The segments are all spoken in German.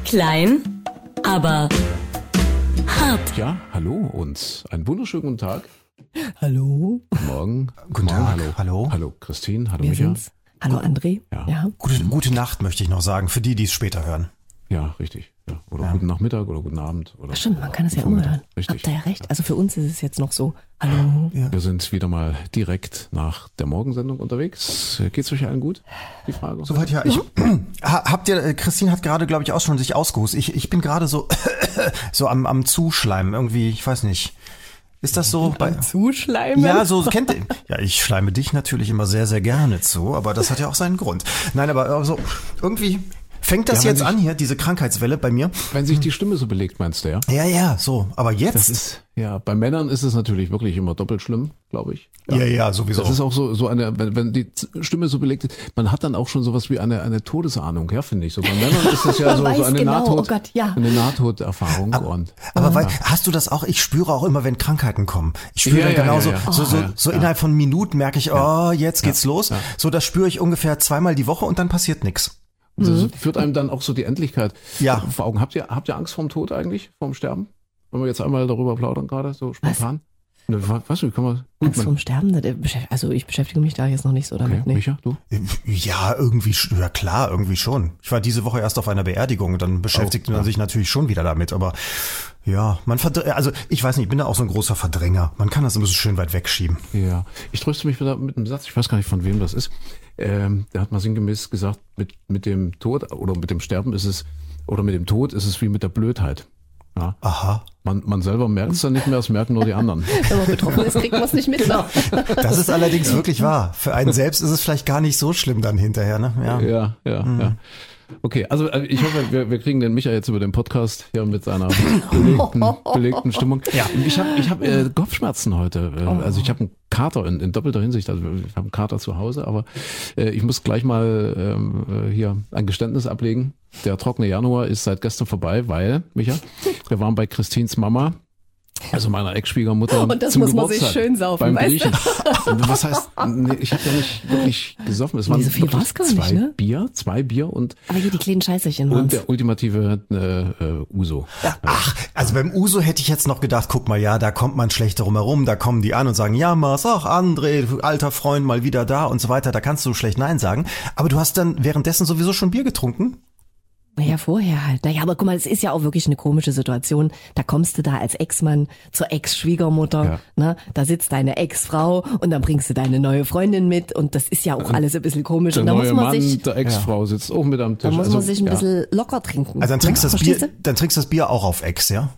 Klein, aber hart. Ja, hallo und einen wunderschönen guten Tag. Hallo. Guten Morgen. Guten Tag. Hallo. Hallo Christine, hallo Wir Micha. sind's. Hallo André. Ja. Gute Nacht möchte ich noch sagen, für die es später hören. Ja, richtig. Ja. Oder guten Nachmittag oder guten Abend. Oder Stimmt, man kann es ja immer hören. Richtig. Habt ihr ja recht. Also für uns ist es jetzt noch so. Hallo. Ja. Wir sind wieder mal direkt nach der Morgensendung unterwegs. Geht's euch allen gut? Die Frage. Soweit ja. Habt ihr, Christine hat gerade, glaube ich, auch schon sich ausgehustet. Ich bin gerade so, so am Zuschleimen irgendwie, ich weiß nicht. Ist das so? Zuschleimen? Ja, so kennt ihr. Ja, ich schleime dich natürlich immer sehr, sehr gerne zu, aber das hat ja auch seinen Grund. Nein, aber so irgendwie fängt das jetzt an hier, diese Krankheitswelle bei mir. Wenn sich die Stimme so belegt, meinst du, ja? Ja, so. Aber jetzt? Das ist, ja, bei Männern ist es natürlich wirklich immer doppelt schlimm, glaube ich. Ja, sowieso. Das ist auch so eine, wenn die Stimme so belegt ist, man hat dann auch schon sowas wie eine Todesahnung, ja, finde ich. So bei Männern ist das ja so eine eine Nahtoderfahrung. Aber hast du das auch? Ich spüre auch immer, wenn Krankheiten kommen. Ich spüre dann genauso, so innerhalb von Minuten merke ich, jetzt geht's los. Ja. So, das spüre ich ungefähr 2-mal die Woche und dann passiert nichts. Das führt einem dann auch so die Endlichkeit vor Augen. Habt ihr Angst vorm Tod eigentlich, vorm Sterben? Wenn wir jetzt einmal darüber plaudern gerade, so spontan? Was? Wie kann man? Angst vorm Sterben? Also ich beschäftige mich da jetzt noch nicht so damit. Okay. Micha, du? Ja, irgendwie, ja klar, irgendwie schon. Ich war diese Woche erst auf einer Beerdigung, dann beschäftigt man sich natürlich schon wieder damit, aber ja, also ich weiß nicht, ich bin da auch so ein großer Verdränger. Man kann das immer so schön weit wegschieben. Ja, ich tröste mich wieder mit einem Satz, ich weiß gar nicht, von wem das ist. Der hat mal sinngemäß gesagt, mit dem Tod oder mit dem Sterben ist es, oder mit dem Tod ist es wie mit der Blödheit. Ja. Aha. Man selber merkt es dann nicht mehr, es merken nur die anderen. Wenn man betroffen ist, kriegt man es nicht mit. Das ist allerdings wirklich wahr. Für einen selbst ist es vielleicht gar nicht so schlimm dann hinterher, ne? Ja. Okay, also ich hoffe, wir kriegen den Micha jetzt über den Podcast hier mit seiner belegten Stimmung. Ja. Ich hab Kopfschmerzen heute. Also ich habe einen Kater in doppelter Hinsicht. Also ich habe einen Kater zu Hause, aber ich muss gleich mal hier ein Geständnis ablegen. Der trockene Januar ist seit gestern vorbei, weil, Micha, wir waren bei Christines Mama, also meiner Ex-Schwiegermutter. Und das zum muss man Geburtstag sich schön saufen, beim weißt Griechen. Du? Was heißt, nee, ich habe ja nicht wirklich gesoffen. Es waren so viel war's gar nicht, ne? Zwei Bier und aber hier die kleinen Scheißerchen waren's. Und der ultimative Uso. Ja. Ach, also beim Uso hätte ich jetzt noch gedacht, guck mal, ja, da kommt man schlecht drum herum, da kommen die an und sagen, ja, André, alter Freund, mal wieder da und so weiter, da kannst du schlecht Nein sagen. Aber du hast dann währenddessen sowieso schon Bier getrunken? Naja, vorher halt. Naja, aber guck mal, es ist ja auch wirklich eine komische Situation. Da kommst du da als Ex-Mann zur Ex-Schwiegermutter, ne? Da sitzt deine Ex-Frau und dann bringst du deine neue Freundin mit und das ist ja auch alles ein bisschen komisch. Der und da neue muss man Mann sich, der Ex-Frau sitzt auch mit am Tisch. da muss man sich ein bisschen locker trinken. Also dann trinkst ja, dann trinkst das Bier auch auf Ex, ja?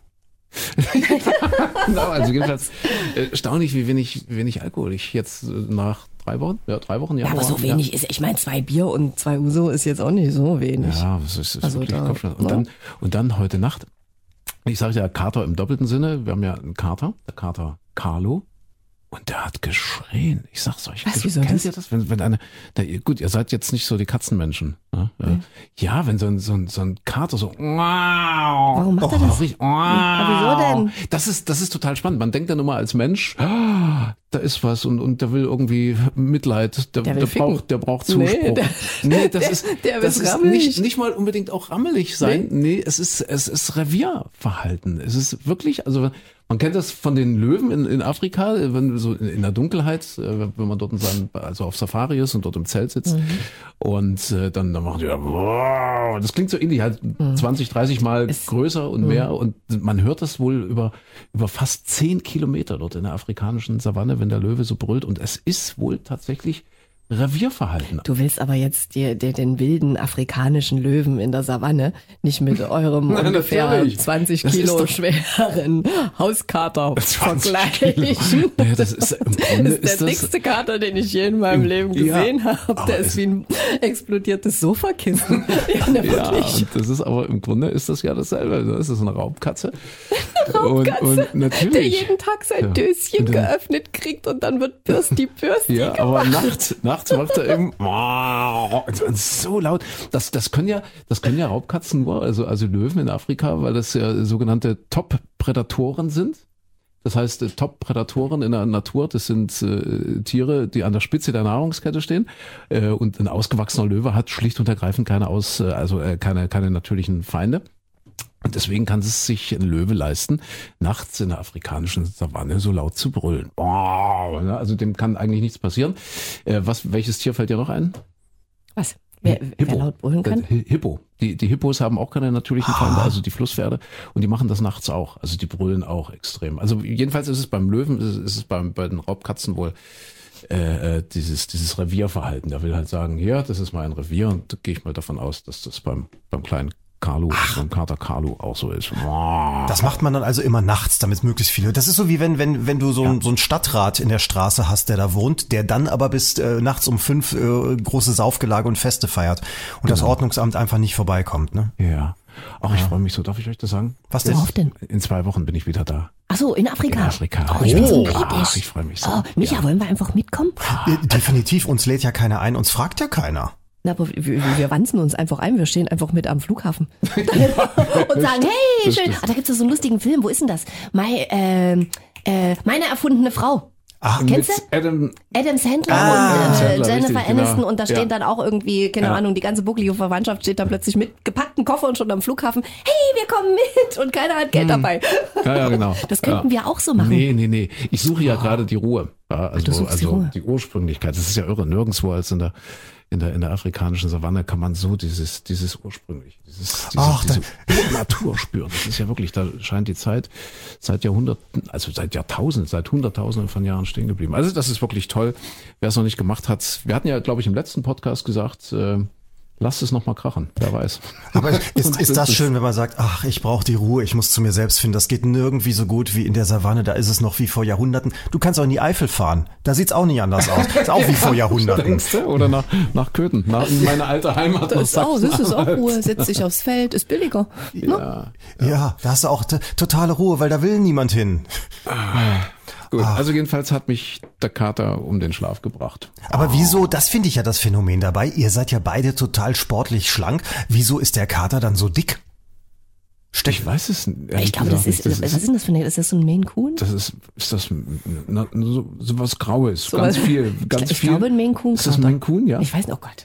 Genau, also jedenfalls erstaunlich, wie wenig Alkohol ich jetzt nach 3 Wochen, ja, aber so wenig ist, ich meine, 2 Bier und 2 Uso ist jetzt auch nicht so wenig. Ja, das ist also wirklich Kopfschmerzen. Und dann heute Nacht, ich sage ja Kater im doppelten Sinne, wir haben ja einen Kater, der Kater Carlo. Und der hat geschrien. Ich sag's euch. Wieso kennt ihr das? Wenn gut, ihr seid jetzt nicht so die Katzenmenschen. Ne? Ja, wenn so ein Kater so. Warum macht er das? Wieso denn? Das ist total spannend. Man denkt dann immer als Mensch, da ist was und der will irgendwie Mitleid. Der braucht Zuspruch. Das ist nicht mal unbedingt auch rammelig sein. Nee, es ist Revierverhalten. Es ist wirklich, also man kennt das von den Löwen in Afrika, wenn so in der Dunkelheit, wenn man dort also auf Safari ist und dort im Zelt sitzt und dann machen die wow, das klingt so ähnlich, halt 20, 30 Mal größer und mehr und man hört das wohl über fast 10 Kilometer dort in der afrikanischen Savanne, wenn der Löwe so brüllt und es ist wohl tatsächlich Revierverhalten. Du willst aber jetzt den wilden afrikanischen Löwen in der Savanne nicht mit eurem ungefähr 20 Kilo schweren Hauskater vergleichen. Naja, das ist im Grunde der dickste Kater, den ich je in meinem Leben gesehen habe. Der ist wie ein explodiertes Sofakissen. Ja, das ist aber im Grunde ist das ja dasselbe. Das ist eine Raubkatze. Und natürlich, der jeden Tag sein Döschen geöffnet kriegt und dann wird die Bürste ja, aber nachts macht er eben so laut. Das können ja Raubkatzen nur, also Löwen in Afrika, weil das ja sogenannte Top-Prädatoren sind. Das heißt, Top-Prädatoren in der Natur, das sind Tiere, die an der Spitze der Nahrungskette stehen. Und ein ausgewachsener Löwe hat schlicht und ergreifend keine natürlichen Feinde. Und deswegen kann es sich ein Löwe leisten, nachts in der afrikanischen Savanne so laut zu brüllen. Boah, also dem kann eigentlich nichts passieren. Welches Tier fällt dir noch ein? Was? Wer laut brüllen kann? Hippo. Die Hippos haben auch keine natürlichen Feinde, also die Flusspferde. Und die machen das nachts auch. Also die brüllen auch extrem. Also jedenfalls ist es beim Löwen, ist es bei den Raubkatzen wohl dieses Revierverhalten. Der will halt sagen, ja, das ist mein Revier. Und da gehe ich mal davon aus, dass das beim kleinen Carlo, beim Kater Carlo auch so ist. Das macht man dann also immer nachts, damit möglichst viele. Das ist so wie wenn du so ein Stadtrat in der Straße hast, der da wohnt, der dann aber bis nachts um 5 große Saufgelage und Feste feiert und das Ordnungsamt einfach nicht vorbeikommt, ne? Ja. Ach, ich freue mich so. Darf ich euch das sagen? Was denn? Worauf denn? In 2 Wochen bin ich wieder da. Ach so, in Afrika. In Afrika. Oh, ich bin so kritisch. Ich freue mich so. Oh, Micha, wollen wir einfach mitkommen? Definitiv, uns lädt ja keiner ein, uns fragt ja keiner. Na, aber wir wanzen uns einfach ein, wir stehen einfach mit am Flughafen und sagen, hey, schön. Da gibt es so einen lustigen Film, wo ist denn das? Meine erfundene Frau. Kennst du? Adam Sandler und Jennifer Aniston genau. Und da stehen dann auch irgendwie, keine Ahnung, die ganze bucklige Verwandtschaft steht dann plötzlich mit gepackten Koffern schon am Flughafen. Hey, wir kommen mit und keiner hat Geld dabei. Ja, genau. Das könnten wir auch so machen. Nee. Ich suche ja gerade die Ruhe. Ja, also die Ursprünglichkeit. Das ist ja irre. Nirgendwo als in der afrikanischen Savanne kann man so dieses ursprünglich, diese Natur spüren. Das ist ja wirklich, da scheint die Zeit seit Jahrhunderten, also seit Jahrtausenden, seit Hunderttausenden von Jahren stehen geblieben. Also das ist wirklich toll. Wer es noch nicht gemacht hat, wir hatten ja, glaube ich, im letzten Podcast gesagt, lasst es noch mal krachen, wer weiß. Aber ist das schön, wenn man sagt, ach, ich brauche die Ruhe, ich muss zu mir selbst finden. Das geht nirgendwie so gut wie in der Savanne, da ist es noch wie vor Jahrhunderten. Du kannst auch in die Eifel fahren, da sieht's auch nicht anders aus. Ist auch wie vor Jahrhunderten. Oder nach Köthen, in meine alte Heimat. Das ist auch Ruhe, setz dich aufs Feld, ist billiger. Ja, da hast du auch totale Ruhe, weil da will niemand hin. Gut, also jedenfalls hat mich der Kater um den Schlaf gebracht. Aber wieso, das finde ich ja das Phänomen dabei, ihr seid ja beide total sportlich schlank, wieso ist der Kater dann so dick? Ich weiß es nicht. Ich glaube, was ist das für eine, ist das so ein Maine Coon? Ist das so was Graues, ganz viel. Ich glaube, ein Maine Coon. Ist das ein Maine Coon, ja? Ich weiß nicht, oh Gott.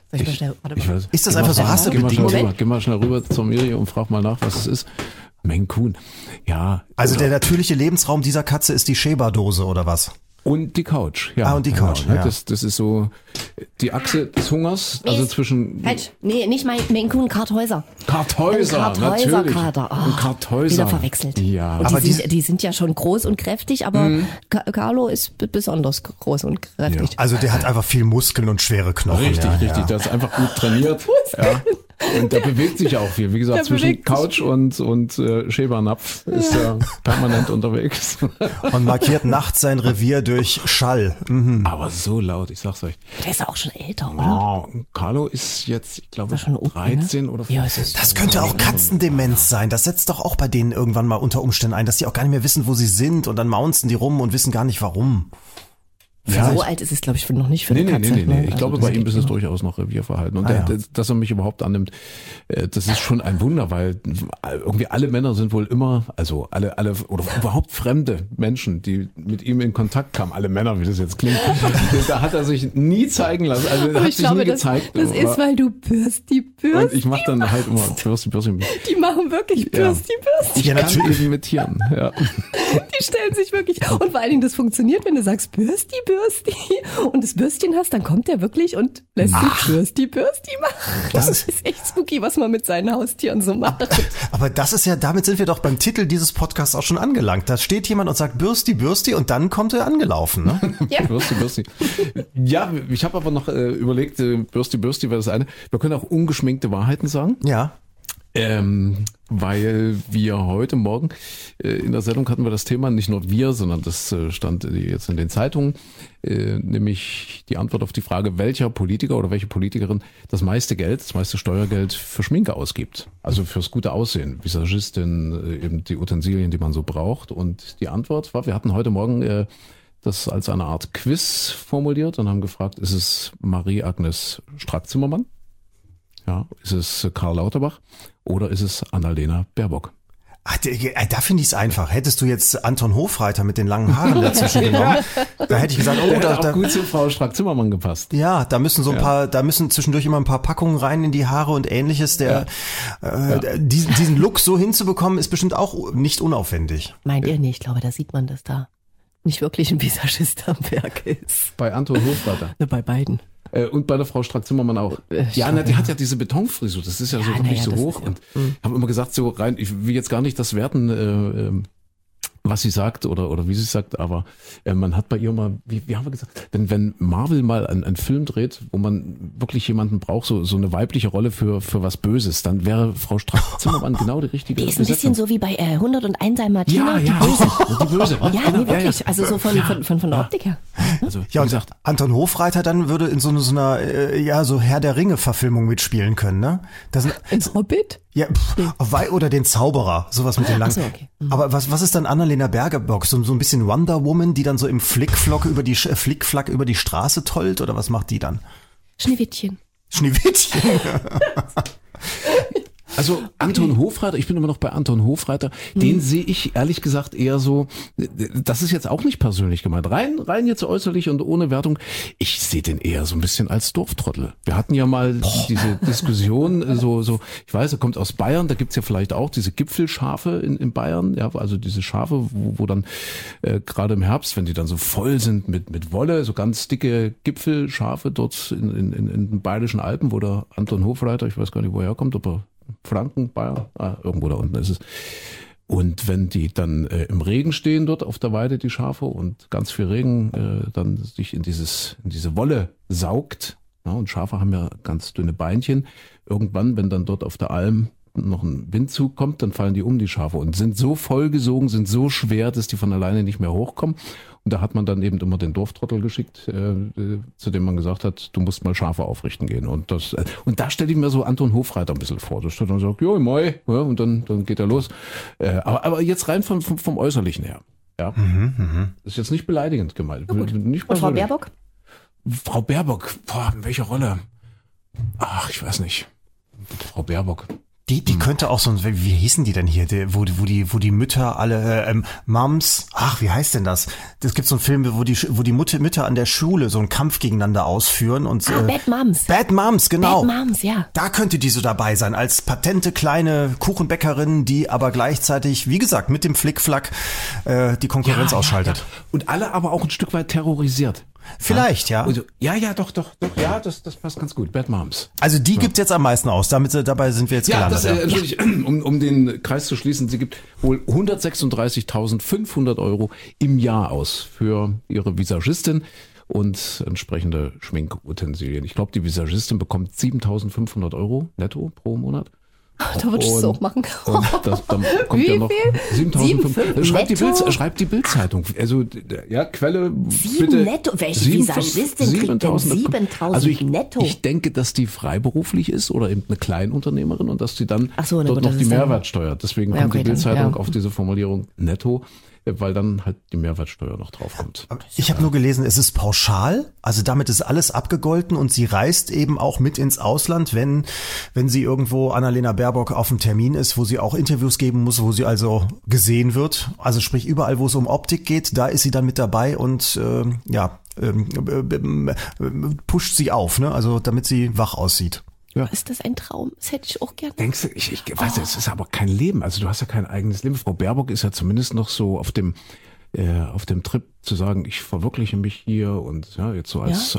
Ist das einfach so rassebedingt? Geh mal schnell rüber zur Miri und frag mal nach, was es ist. Maine Coon, ja. Also der natürliche Lebensraum dieser Katze ist die Sheba-Dose oder was? Und die Couch, ja. Und die Couch, ja. Das ist so die Achse des Hungers, also zwischen... Falsch, nee, nicht Maine Coon, Karthäuser. Karthäuser, natürlich. Kater. Oh, ein Karthäuser. Wieder verwechselt. Ja. Und aber die sind ja schon groß und kräftig, aber Carlo ist besonders groß und kräftig. Ja. Also der hat einfach viel Muskeln und schwere Knochen. Richtig. Der ist einfach gut trainiert. Ja. Und der bewegt sich auch viel. Wie gesagt, zwischen Couch und Schäbernapf ist er permanent unterwegs. Und markiert nachts sein Revier durch Schall. Mhm. Aber so laut, ich sag's euch. Der ist auch schon älter, oder? Carlo ist jetzt, ich glaube, 13 oder 14. Ja, das könnte auch Katzendemenz sein. Das setzt doch auch bei denen irgendwann mal unter Umständen ein, dass die auch gar nicht mehr wissen, wo sie sind. Und dann maunzen die rum und wissen gar nicht, warum. So alt ist es, glaube ich, noch nicht für eine Katze. Nee. Ich glaube, bei ihm ist es durchaus noch Revierverhalten. Und dass er mich überhaupt annimmt, das ist schon ein Wunder, weil irgendwie alle Männer sind wohl immer, also alle oder überhaupt fremde Menschen, die mit ihm in Kontakt kamen, alle Männer, wie das jetzt klingt, da hat er sich nie zeigen lassen. Also er hat sich nie gezeigt. Das ist, weil du Bürsti. Und ich mache dann halt immer Bürsti. Die machen wirklich Bürsti. Ich kann eben imitieren, ja. Die stellen sich wirklich, und vor allen Dingen, das funktioniert, wenn du sagst Bürsti und das Bürstchen hast, dann kommt der wirklich und lässt sich Bürsti machen. Das ist echt spooky, was man mit seinen Haustieren so macht. Aber das ist ja, damit sind wir doch beim Titel dieses Podcasts auch schon angelangt. Da steht jemand und sagt Bürsti und dann kommt er angelaufen, ne? Ja. Bürsti. Ja, ich habe aber noch überlegt, Bürsti wäre das eine. Wir können auch ungeschminkte Wahrheiten sagen. Ja. Weil wir heute Morgen in der Sendung hatten wir das Thema, nicht nur wir, sondern das stand jetzt in den Zeitungen, nämlich die Antwort auf die Frage, welcher Politiker oder welche Politikerin das meiste Steuergeld für Schminke ausgibt. Also fürs gute Aussehen, Visagistin, eben die Utensilien, die man so braucht. Und die Antwort war, wir hatten heute Morgen das als eine Art Quiz formuliert und haben gefragt, ist es Marie-Agnes Strack-Zimmermann? Ja, ist es Karl Lauterbach oder ist es Annalena Baerbock? Da finde ich es einfach. Hättest du jetzt Anton Hofreiter mit den langen Haaren dazwischen genommen, da hätte ich gesagt, der hätte auch gut zu Frau Strack-Zimmermann gepasst. Ja, da müssen da müssen zwischendurch immer ein paar Packungen rein in die Haare und ähnliches. Diesen Look so hinzubekommen, ist bestimmt auch nicht unaufwendig. Meint ihr nicht? Ich glaube, da sieht man, dass da nicht wirklich ein Visagist am Werk ist. Bei Anton Hofreiter. Bei beiden. Und bei der Frau Strack-Zimmermann auch. Ja, die hat ja diese Betonfrisur, das ist ja so wirklich so hoch. Und ich habe immer gesagt, so rein, ich will jetzt gar nicht das werten, was sie sagt oder wie sie sagt, aber man hat bei ihr mal, wie haben wir gesagt, wenn Marvel mal einen Film dreht, wo man wirklich jemanden braucht, so eine weibliche Rolle für was Böses, dann wäre Frau Strack-Zimmermann genau die richtige Die ist ein bisschen so wie bei 101 Martina, die Böse. Die Böse, was? Ja, nee, wirklich, also so von der Optik her. Also, ja, und gesagt, Anton Hofreiter dann würde in so einer so Herr der Ringe-Verfilmung mitspielen können, ne? Ins Hobbit? Ja, oder den Zauberer, sowas mit den langen. Ach so, okay. Aber was ist dann Annalena Bergerbock? So ein bisschen Wonder Woman, die dann so im Flickflack über die Straße tollt, oder was macht die dann? Schneewittchen. Also Anton Hofreiter, ich bin immer noch bei Anton Hofreiter, den sehe ich ehrlich gesagt eher so, das ist jetzt auch nicht persönlich gemeint, rein jetzt äußerlich und ohne Wertung, ich sehe den eher so ein bisschen als Dorftrottel. Wir hatten ja mal diese Diskussion, so ich weiß, er kommt aus Bayern, da gibt's ja vielleicht auch diese Gipfelschafe in Bayern, ja, also diese Schafe, wo dann gerade im Herbst, wenn die dann so voll sind mit Wolle, so ganz dicke Gipfelschafe dort in den Bayerischen Alpen, wo der Anton Hofreiter, ich weiß gar nicht, woher er kommt, ob er Franken, Bayern, irgendwo da unten ist es. Und wenn die dann im Regen stehen dort auf der Weide, die Schafe, und ganz viel Regen dann sich in diese Wolle saugt, ja, und Schafe haben ja ganz dünne Beinchen, irgendwann, wenn dann dort auf der Alm noch ein Windzug kommt, dann fallen die die Schafe, und sind so vollgesogen, sind so schwer, dass die von alleine nicht mehr hochkommen. Und da hat man dann eben immer den Dorftrottel geschickt, zu dem man gesagt hat, du musst mal Schafe aufrichten gehen. Und da stelle ich mir so Anton Hofreiter ein bisschen vor. Da steht dann so, jo, moi, ja, und dann geht er los. Aber jetzt rein vom Äußerlichen her. Ja. Ist jetzt nicht beleidigend gemeint. Nicht und Frau Baerbock? Frau Baerbock, in welcher Rolle? Ach, ich weiß nicht. Frau Baerbock. Die könnte auch so, wie hießen die denn hier, wo die Mütter alle, Moms, wie heißt denn das? Es gibt so einen Film, wo die Mütter an der Schule so einen Kampf gegeneinander ausführen und Bad Moms. Bad Moms, genau. Bad Moms, ja. Da könnte die so dabei sein, als patente kleine Kuchenbäckerin, die aber gleichzeitig, wie gesagt, mit dem Flickflack die Konkurrenz ausschaltet. Ja. Und alle aber auch ein Stück weit terrorisiert. Vielleicht, ja. Also, ja, doch, ja, das passt ganz gut. Bad Moms. Also die gibt's jetzt am meisten aus. Dabei sind wir jetzt gelandet. Entschuldigung, um den Kreis zu schließen, sie gibt wohl 136.500 € im Jahr aus für ihre Visagistin und entsprechende Schminkutensilien. Ich glaube, die Visagistin bekommt 7.500 € netto pro Monat. Da würde ich es auch machen. Und dann kommt Wie ja noch viel? 7.500. Schreibt die Bild-Zeitung. Also, ja, Quelle. 7 bitte. netto? Welche Visagistin kriegt denn 7.000 netto? Ich denke, dass die freiberuflich ist oder eben eine Kleinunternehmerin und dass die dann so, dort noch die Mehrwertsteuer. Deswegen kommt die Bild-Zeitung auf diese Formulierung netto, weil dann halt die Mehrwertsteuer noch drauf kommt. Ich habe nur gelesen, es ist pauschal, also damit ist alles abgegolten, und sie reist eben auch mit ins Ausland, wenn sie irgendwo Annalena Baerbock auf einem Termin ist, wo sie auch Interviews geben muss, wo sie also gesehen wird. Also sprich, überall, wo es um Optik geht, da ist sie dann mit dabei und pusht sie auf, ne? Also damit sie wach aussieht. Ja. Ist das ein Traum? Das hätte ich auch gerne. Denkst du, ich weiß, es ist aber kein Leben. Also du hast ja kein eigenes Leben. Frau Baerbock ist ja zumindest noch so auf dem Trip zu sagen, ich verwirkliche mich hier und ja, jetzt so als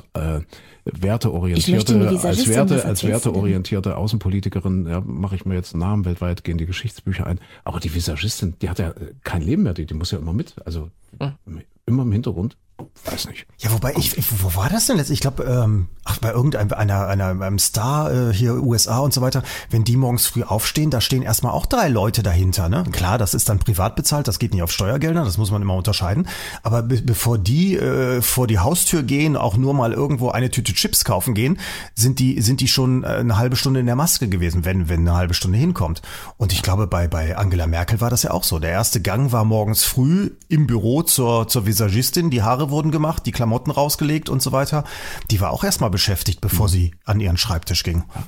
werteorientierte Außenpolitikerin, ja, mache ich mir jetzt einen Namen, weltweit gehen die Geschichtsbücher ein. Aber die Visagistin, die hat ja kein Leben mehr, die muss ja immer mit. Also immer im Hintergrund. Weiß nicht. Ja, wobei wo war das denn jetzt? Ich glaube, bei einem Star hier USA und so weiter, wenn die morgens früh aufstehen, da stehen erstmal auch 3 Leute dahinter, ne? Klar, das ist dann privat bezahlt, das geht nicht auf Steuergelder, das muss man immer unterscheiden. Aber bevor die vor die Haustür gehen, auch nur mal irgendwo eine Tüte Chips kaufen gehen, sind die schon eine halbe Stunde in der Maske gewesen, wenn eine halbe Stunde hinkommt. Und ich glaube, bei Angela Merkel war das ja auch so. Der erste Gang war morgens früh im Büro zur Visagistin, die Haare wurden gemacht, die Klamotten rausgelegt und so weiter. Die war auch erstmal beschäftigt, bevor sie an ihren Schreibtisch ging.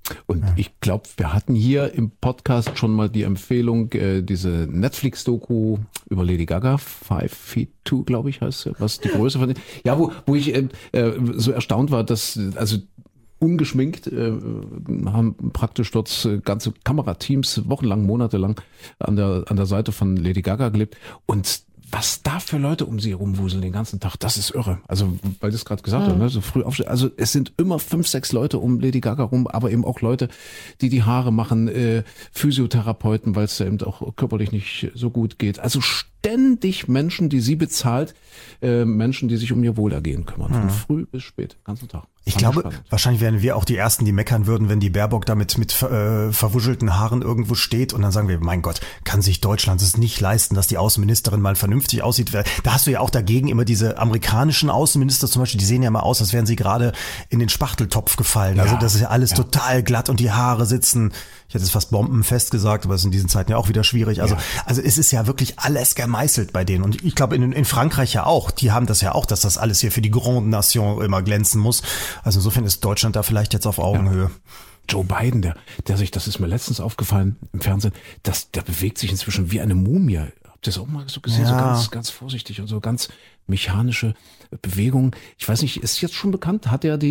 Und ich glaube, wir hatten hier im Podcast schon mal die Empfehlung, diese Netflix-Doku über Lady Gaga, 5 Feet 2, glaube ich, heißt sie, was die Größe von den, ja, wo ich so erstaunt war, dass, also ungeschminkt, haben praktisch dort ganze Kamerateams wochenlang, monatelang an der Seite von Lady Gaga gelebt und was da für Leute um sie rumwuseln den ganzen Tag, das ist irre. Also, weil du es gerade gesagt hast, ne, so früh aufstehen. Also, es sind immer 5, 6 Leute um Lady Gaga rum, aber eben auch Leute, die Haare machen, Physiotherapeuten, weil es ja eben auch körperlich nicht so gut geht. Also ständig Menschen, die sie bezahlt, Menschen, die sich um ihr Wohlergehen kümmern. Von früh bis spät, ganzen Tag. Ich glaube, wahrscheinlich wären wir auch die Ersten, die meckern würden, wenn die Baerbock damit mit verwuschelten Haaren irgendwo steht und dann sagen wir, mein Gott, kann sich Deutschland es nicht leisten, dass die Außenministerin mal vernünftig aussieht. Da hast du ja auch dagegen immer diese amerikanischen Außenminister zum Beispiel, die sehen ja mal aus, als wären sie gerade in den Spachteltopf gefallen. Also das ist ja alles total glatt und die Haare sitzen, ich hätte es fast bombenfest gesagt, aber es ist in diesen Zeiten ja auch wieder schwierig. Also es ist ja wirklich alles gemeißelt bei denen. Und ich glaube, in Frankreich ja auch. Die haben das ja auch, dass das alles hier für die Grande Nation immer glänzen muss. Also insofern ist Deutschland da vielleicht jetzt auf Augenhöhe. Ja. Joe Biden, der sich, das ist mir letztens aufgefallen im Fernsehen, der bewegt sich inzwischen wie eine Mumie. Habt ihr das auch mal so gesehen? Ja. So ganz, ganz vorsichtig und so ganz mechanische Bewegung. Ich weiß nicht, ist jetzt schon bekannt? Hat er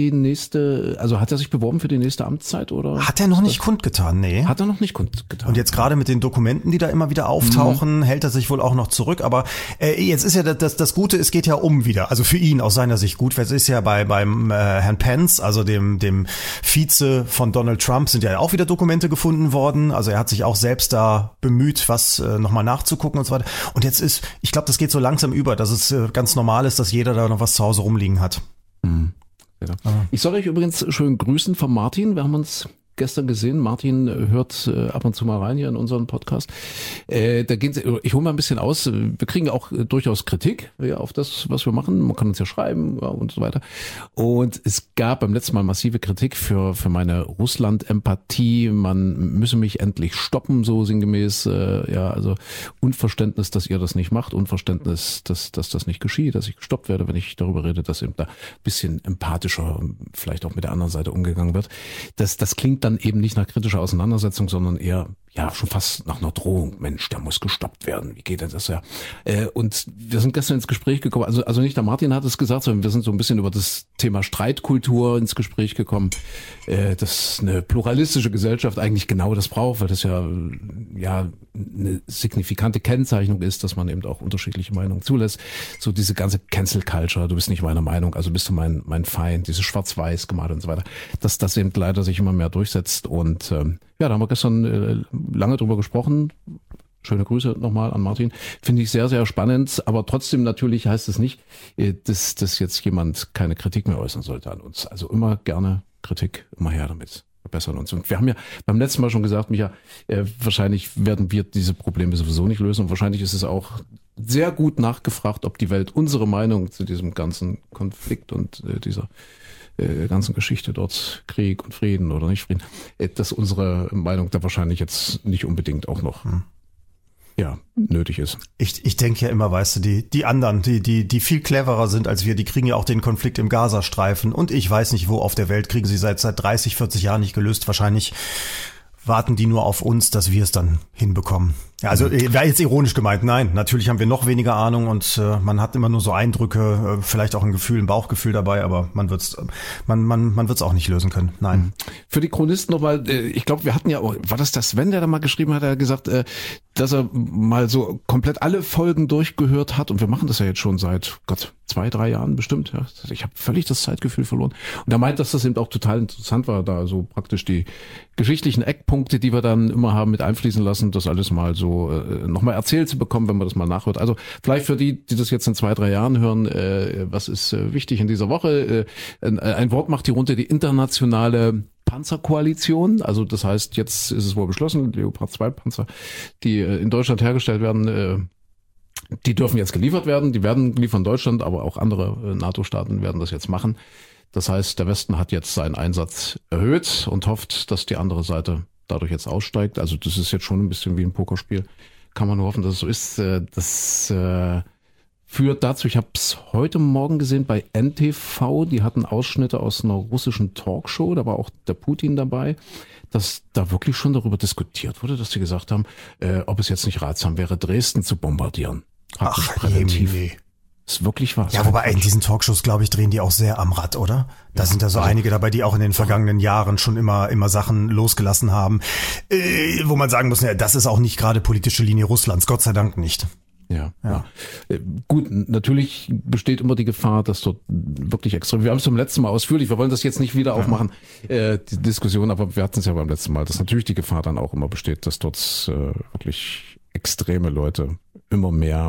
sich beworben für die nächste Amtszeit oder? Hat er noch nicht kundgetan, nee. Hat er noch nicht kundgetan. Und jetzt gerade mit den Dokumenten, die da immer wieder auftauchen, hält er sich wohl auch noch zurück. Aber jetzt ist ja das Gute, es geht ja wieder. Also für ihn aus seiner Sicht gut. Es ist ja beim Herrn Pence, also dem Vize von Donald Trump, sind ja auch wieder Dokumente gefunden worden. Also er hat sich auch selbst da bemüht, was nochmal nachzugucken und so weiter. Und jetzt ich glaube, das geht so langsam über, dass es ganz normal ist, dass jeder da noch was zu Hause rumliegen hat. Mhm. Ja. Ich soll euch übrigens schön grüßen von Martin. Wir haben uns gestern gesehen. Martin hört ab und zu mal rein hier in unseren Podcast. Ich hole mal ein bisschen aus. Wir kriegen auch durchaus Kritik auf das, was wir machen. Man kann uns ja schreiben und so weiter. Und es gab beim letzten Mal massive Kritik für meine Russland-Empathie. Man müsse mich endlich stoppen, so sinngemäß. Also Unverständnis, dass ihr das nicht macht. Unverständnis, dass das nicht geschieht, dass ich gestoppt werde, wenn ich darüber rede, dass eben da ein bisschen empathischer vielleicht auch mit der anderen Seite umgegangen wird. Das klingt dann eben nicht nach kritischer Auseinandersetzung, sondern eher schon fast nach einer Drohung. Mensch, der muss gestoppt werden. Wie geht denn das ja? Und wir sind gestern ins Gespräch gekommen. Also nicht der Martin hat es gesagt, sondern wir sind so ein bisschen über das Thema Streitkultur ins Gespräch gekommen, dass eine pluralistische Gesellschaft eigentlich genau das braucht, weil das ja eine signifikante Kennzeichnung ist, dass man eben auch unterschiedliche Meinungen zulässt. So diese ganze Cancel Culture, du bist nicht meiner Meinung, also bist du mein Feind, diese Schwarz-Weiß gemacht und so weiter, dass das eben leider sich immer mehr durchsetzt. Und da haben wir gestern lange drüber gesprochen. Schöne Grüße nochmal an Martin. Finde ich sehr, sehr spannend. Aber trotzdem natürlich heißt es nicht, dass jetzt jemand keine Kritik mehr äußern sollte an uns. Also immer gerne Kritik, immer her damit. Verbessern uns. Und wir haben ja beim letzten Mal schon gesagt, Micha, wahrscheinlich werden wir diese Probleme sowieso nicht lösen. Und wahrscheinlich ist es auch sehr gut nachgefragt, ob die Welt unsere Meinung zu diesem ganzen Konflikt und dieser ganzen Geschichte dort, Krieg und Frieden oder nicht Frieden, dass unsere Meinung da wahrscheinlich jetzt nicht unbedingt auch noch nötig ist. Ich denke ja immer, weißt du, die anderen, die viel cleverer sind als wir, die kriegen ja auch den Konflikt im Gazastreifen und ich weiß nicht wo auf der Welt, kriegen sie seit 30, 40 Jahren nicht gelöst. Wahrscheinlich warten die nur auf uns, dass wir es dann hinbekommen. Ja, also wäre jetzt ironisch gemeint. Nein, natürlich haben wir noch weniger Ahnung und man hat immer nur so Eindrücke, vielleicht auch ein Gefühl, ein Bauchgefühl dabei, aber man wird's auch nicht lösen können. Nein. Für die Chronisten nochmal, ich glaube, wir hatten ja, war das Sven, der da mal geschrieben hat, er hat gesagt, dass er mal so komplett alle Folgen durchgehört hat und wir machen das ja jetzt schon seit 2, 3 Jahren bestimmt. Ja. Ich habe völlig das Zeitgefühl verloren. Und er meint, dass das eben auch total interessant war, da so praktisch die geschichtlichen Eckpunkte, die wir dann immer haben, mit einfließen lassen, das alles mal so nochmal erzählt zu bekommen, wenn man das mal nachhört. Also vielleicht für die das jetzt in 2, 3 Jahren hören, was ist wichtig in dieser Woche? Ein Wort macht die Runde, die internationale Panzerkoalition. Also das heißt, jetzt ist es wohl beschlossen, Leopard 2 Panzer, die in Deutschland hergestellt werden, die dürfen jetzt geliefert werden. Die werden geliefert in Deutschland, aber auch andere NATO-Staaten werden das jetzt machen. Das heißt, der Westen hat jetzt seinen Einsatz erhöht und hofft, dass die andere Seite dadurch jetzt aussteigt. Also das ist jetzt schon ein bisschen wie ein Pokerspiel. Kann man nur hoffen, dass es so ist. Das führt dazu, ich habe es heute Morgen gesehen bei NTV, die hatten Ausschnitte aus einer russischen Talkshow, da war auch der Putin dabei, dass da wirklich schon darüber diskutiert wurde, dass sie gesagt haben, ob es jetzt nicht ratsam wäre, Dresden zu bombardieren. Ach, präventiv. Ist wirklich wahr. Ja, wobei in diesen Talkshows, glaube ich, drehen die auch sehr am Rad, oder? Da sind da so einige dabei, die auch in den vergangenen Jahren schon immer Sachen losgelassen haben, wo man sagen muss, ja, das ist auch nicht gerade politische Linie Russlands, Gott sei Dank nicht. Ja. Gut, natürlich besteht immer die Gefahr, dass dort wirklich extrem, wir haben es beim letzten Mal ausführlich, wir wollen das jetzt nicht wieder aufmachen, die Diskussion, aber wir hatten es ja beim letzten Mal, dass natürlich die Gefahr dann auch immer besteht, dass dort wirklich extreme Leute immer mehr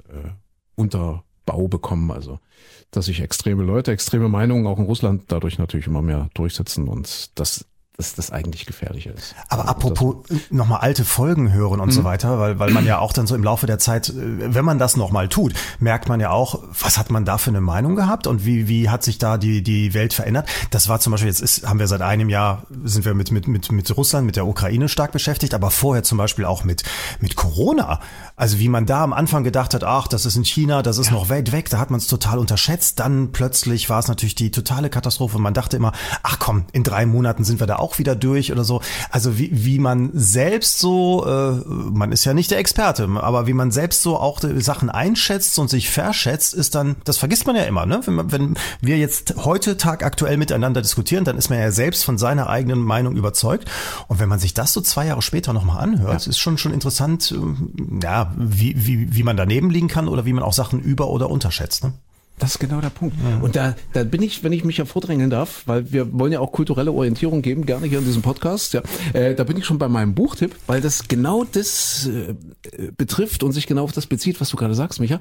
unter Bau bekommen, also dass sich extreme Leute, extreme Meinungen auch in Russland dadurch natürlich immer mehr durchsetzen und das eigentlich gefährlich ist. Aber apropos nochmal alte Folgen hören und so weiter, weil man ja auch dann so im Laufe der Zeit, wenn man das nochmal tut, merkt man ja auch, was hat man da für eine Meinung gehabt und wie hat sich da die Welt verändert. Das war zum Beispiel, haben wir seit einem Jahr, sind wir mit Russland, mit der Ukraine stark beschäftigt, aber vorher zum Beispiel auch mit Corona. Also wie man da am Anfang gedacht hat, ach, das ist in China, das ist noch weit weg, da hat man es total unterschätzt. Dann plötzlich war es natürlich die totale Katastrophe. Man dachte immer, ach komm, in 3 Monaten sind wir da auch wieder durch oder so. Also wie man selbst so, man ist ja nicht der Experte, aber wie man selbst so auch die Sachen einschätzt und sich verschätzt, ist dann, das vergisst man ja immer, ne? Wenn wir jetzt heute tagaktuell miteinander diskutieren, dann ist man ja selbst von seiner eigenen Meinung überzeugt. Und wenn man sich das so 2 Jahre später nochmal anhört, ist schon interessant, ja, wie man daneben liegen kann oder wie man auch Sachen über- oder unterschätzt, ne? Das ist genau der Punkt. Ja. Und da bin ich, wenn ich mich ja vordrängeln darf, weil wir wollen ja auch kulturelle Orientierung geben, gerne hier in diesem Podcast, ja, da bin ich schon bei meinem Buchtipp, weil das genau das betrifft und sich genau auf das bezieht, was du gerade sagst, Micha.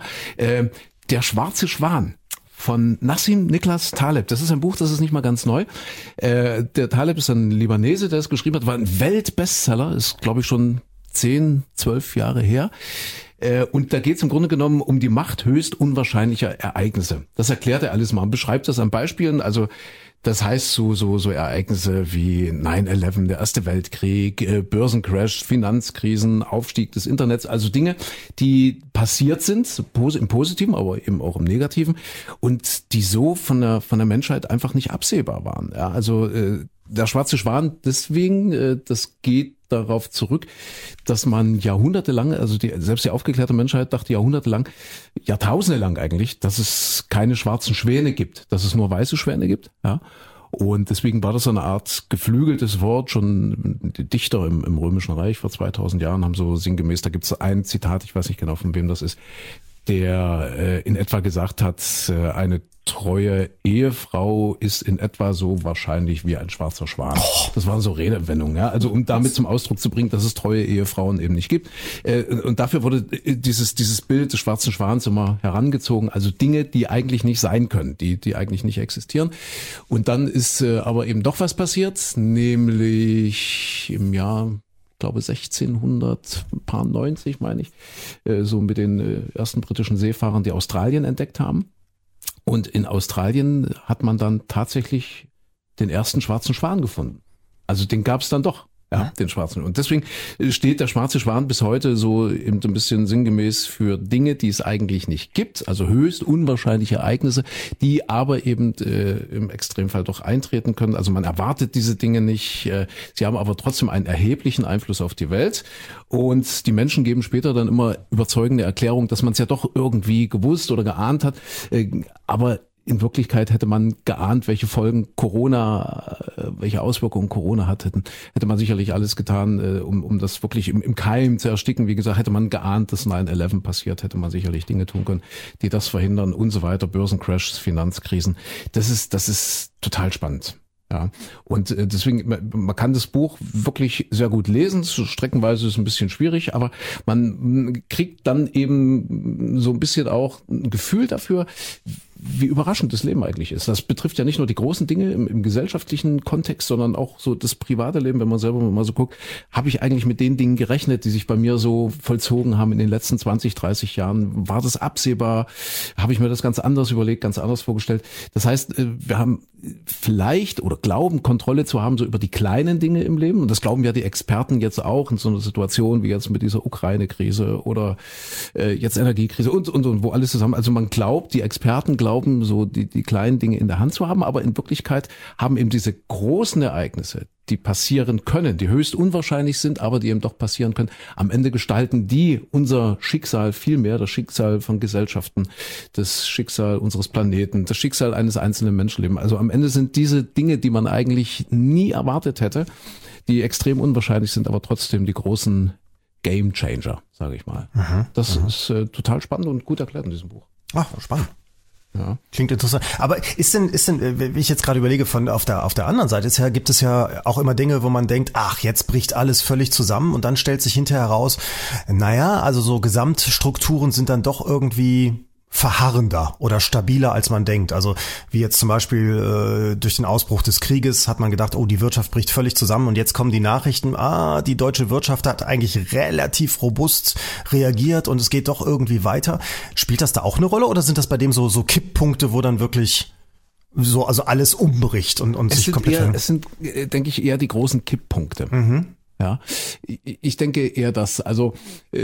Der schwarze Schwan von Nassim Nicholas Taleb. Das ist ein Buch, das ist nicht mal ganz neu. Der Taleb ist ein Libanese, der es geschrieben hat, war ein Weltbestseller, ist glaube ich schon 10, 12 Jahre her. Und da geht es im Grunde genommen um die Macht höchst unwahrscheinlicher Ereignisse. Das erklärt er alles mal und beschreibt das an Beispielen. Also das heißt so Ereignisse wie 9/11, der Erste Weltkrieg, Börsencrash, Finanzkrisen, Aufstieg des Internets, also Dinge, die passiert sind, im Positiven, aber eben auch im Negativen und die so von der Menschheit einfach nicht absehbar waren. Ja, also der schwarze Schwan deswegen, das geht darauf zurück, dass man jahrhundertelang, also selbst die aufgeklärte Menschheit dachte jahrhundertelang, Jahrtausende lang eigentlich, dass es keine schwarzen Schwäne gibt, dass es nur weiße Schwäne gibt. Ja. Und deswegen war das so eine Art geflügeltes Wort. Schon die Dichter im Römischen Reich vor 2000 Jahren haben so sinngemäß, da gibt es ein Zitat, ich weiß nicht genau von wem das ist, der in etwa gesagt hat, eine treue Ehefrau ist in etwa so wahrscheinlich wie ein schwarzer Schwan. Das waren so Redewendungen, ja. Also um damit zum Ausdruck zu bringen, dass es treue Ehefrauen eben nicht gibt. Und dafür wurde dieses Bild des schwarzen Schwans immer herangezogen. Also Dinge, die eigentlich nicht sein können, die eigentlich nicht existieren. Und dann ist aber eben doch was passiert, nämlich im Jahr, ich glaube 1690, meine ich, so mit den ersten britischen Seefahrern, die Australien entdeckt haben. Und in Australien hat man dann tatsächlich den ersten schwarzen Schwan gefunden. Also den gab es dann doch, ja, den schwarzen. Und deswegen steht der schwarze Schwan bis heute so eben ein bisschen sinngemäß für Dinge, die es eigentlich nicht gibt, also höchst unwahrscheinliche Ereignisse, die aber eben im Extremfall doch eintreten können. Also man erwartet diese Dinge nicht, sie haben aber trotzdem einen erheblichen Einfluss auf die Welt. Und die Menschen geben später dann immer überzeugende Erklärung, dass man es ja doch irgendwie gewusst oder geahnt hat, aber in Wirklichkeit hätte man geahnt, welche Folgen welche Auswirkungen Corona hat, hätte man sicherlich alles getan, um das wirklich im Keim zu ersticken. Wie gesagt, hätte man geahnt, dass 9/11 passiert, hätte man sicherlich Dinge tun können, die das verhindern und so weiter. Börsencrashs, Finanzkrisen. Das ist total spannend. Ja, und deswegen, man kann das Buch wirklich sehr gut lesen. Streckenweise ist es ein bisschen schwierig, aber man kriegt dann eben so ein bisschen auch ein Gefühl dafür, wie überraschend das Leben eigentlich ist. Das betrifft ja nicht nur die großen Dinge im gesellschaftlichen Kontext, sondern auch so das private Leben, wenn man selber mal so guckt, habe ich eigentlich mit den Dingen gerechnet, die sich bei mir so vollzogen haben in den letzten 20, 30 Jahren? War das absehbar? Habe ich mir das ganz anders überlegt, ganz anders vorgestellt? Das heißt, wir haben vielleicht oder glauben, Kontrolle zu haben so über die kleinen Dinge im Leben. Und das glauben ja die Experten jetzt auch in so einer Situation wie jetzt mit dieser Ukraine-Krise oder jetzt Energiekrise und, wo alles zusammen. Also man glaubt, die Experten glauben, so die kleinen Dinge in der Hand zu haben, aber in Wirklichkeit haben eben diese großen Ereignisse, die passieren können, die höchst unwahrscheinlich sind, aber die eben doch passieren können. Am Ende gestalten die unser Schicksal viel mehr, das Schicksal von Gesellschaften, das Schicksal unseres Planeten, das Schicksal eines einzelnen Menschenlebens. Also am Ende sind diese Dinge, die man eigentlich nie erwartet hätte, die extrem unwahrscheinlich sind, aber trotzdem die großen Game Changer, sage ich mal. Das ist total spannend und gut erklärt in diesem Buch. Ach, spannend. Ja. Klingt interessant. Aber ist denn, wie ich jetzt gerade überlege, auf der anderen Seite gibt es ja auch immer Dinge, wo man denkt, ach, jetzt bricht alles völlig zusammen und dann stellt sich hinterher heraus, naja, also so Gesamtstrukturen sind dann doch irgendwie verharrender oder stabiler, als man denkt. Also wie jetzt zum Beispiel durch den Ausbruch des Krieges hat man gedacht, oh, die Wirtschaft bricht völlig zusammen und jetzt kommen die Nachrichten, die deutsche Wirtschaft hat eigentlich relativ robust reagiert und es geht doch irgendwie weiter. Spielt das da auch eine Rolle oder sind das bei dem so Kipppunkte, wo dann wirklich so also alles umbricht und sich komplett verändert? Es sind, denke ich, eher die großen Kipppunkte. Ja, ich denke eher, dass, also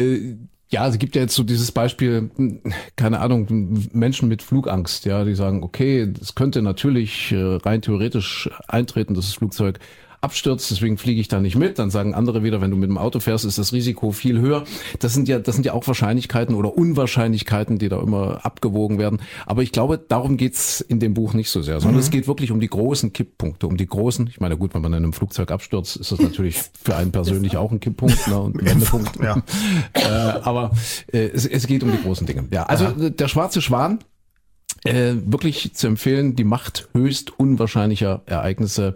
ja, es gibt ja jetzt so dieses Beispiel, keine Ahnung, Menschen mit Flugangst, ja, die sagen, okay, es könnte natürlich rein theoretisch eintreten, dass das Flugzeug abstürzt, deswegen fliege ich da nicht mit. Dann sagen andere wieder, wenn du mit dem Auto fährst, ist das Risiko viel höher. Das sind ja auch Wahrscheinlichkeiten oder Unwahrscheinlichkeiten, die da immer abgewogen werden. Aber ich glaube, darum geht's in dem Buch nicht so sehr, sondern es geht wirklich um die großen Kipppunkte, um die großen. Ich meine, gut, wenn man in einem Flugzeug abstürzt, ist das natürlich für einen persönlich auch ein Kipppunkt, ne, und ein Wendepunkt. Ja. Aber es geht um die großen Dinge. Ja, also der schwarze Schwan, wirklich zu empfehlen, die Macht höchst unwahrscheinlicher Ereignisse.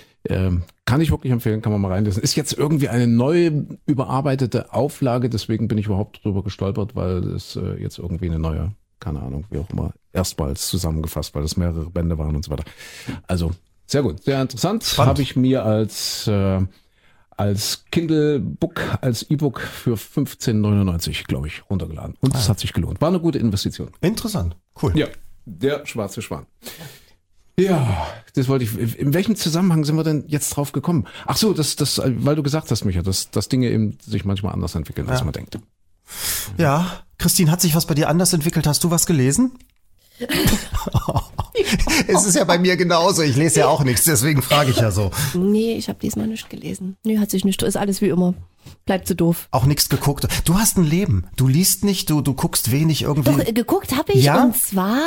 Kann ich wirklich empfehlen, kann man mal reinlesen. Ist jetzt irgendwie eine neue, überarbeitete Auflage, deswegen bin ich überhaupt drüber gestolpert, weil es jetzt irgendwie eine neue, keine Ahnung, wie auch immer, erstmals zusammengefasst, weil es mehrere Bände waren und so weiter. Also, sehr gut, sehr interessant. Habe ich mir als Kindle Book, als E-Book für 15,99, glaube ich, runtergeladen. Und es hat sich gelohnt. War eine gute Investition. Interessant, cool. Ja, der schwarze Schwan. Ja, das wollte ich. In welchem Zusammenhang sind wir denn jetzt drauf gekommen? Ach so, das, weil du gesagt hast, Micha, dass Dinge eben sich manchmal anders entwickeln, als man denkt. Ja, Christine, hat sich was bei dir anders entwickelt? Hast du was gelesen? Es ist ja bei mir genauso. Ich lese ja auch nichts, deswegen frage ich ja so. Nee, ich habe diesmal nichts gelesen. Nee, hat sich nicht. Ist alles wie immer. Bleibt so doof. Auch nichts geguckt. Du hast ein Leben. Du liest nicht, du guckst wenig irgendwie. Doch, geguckt habe ich. Ja? Und zwar,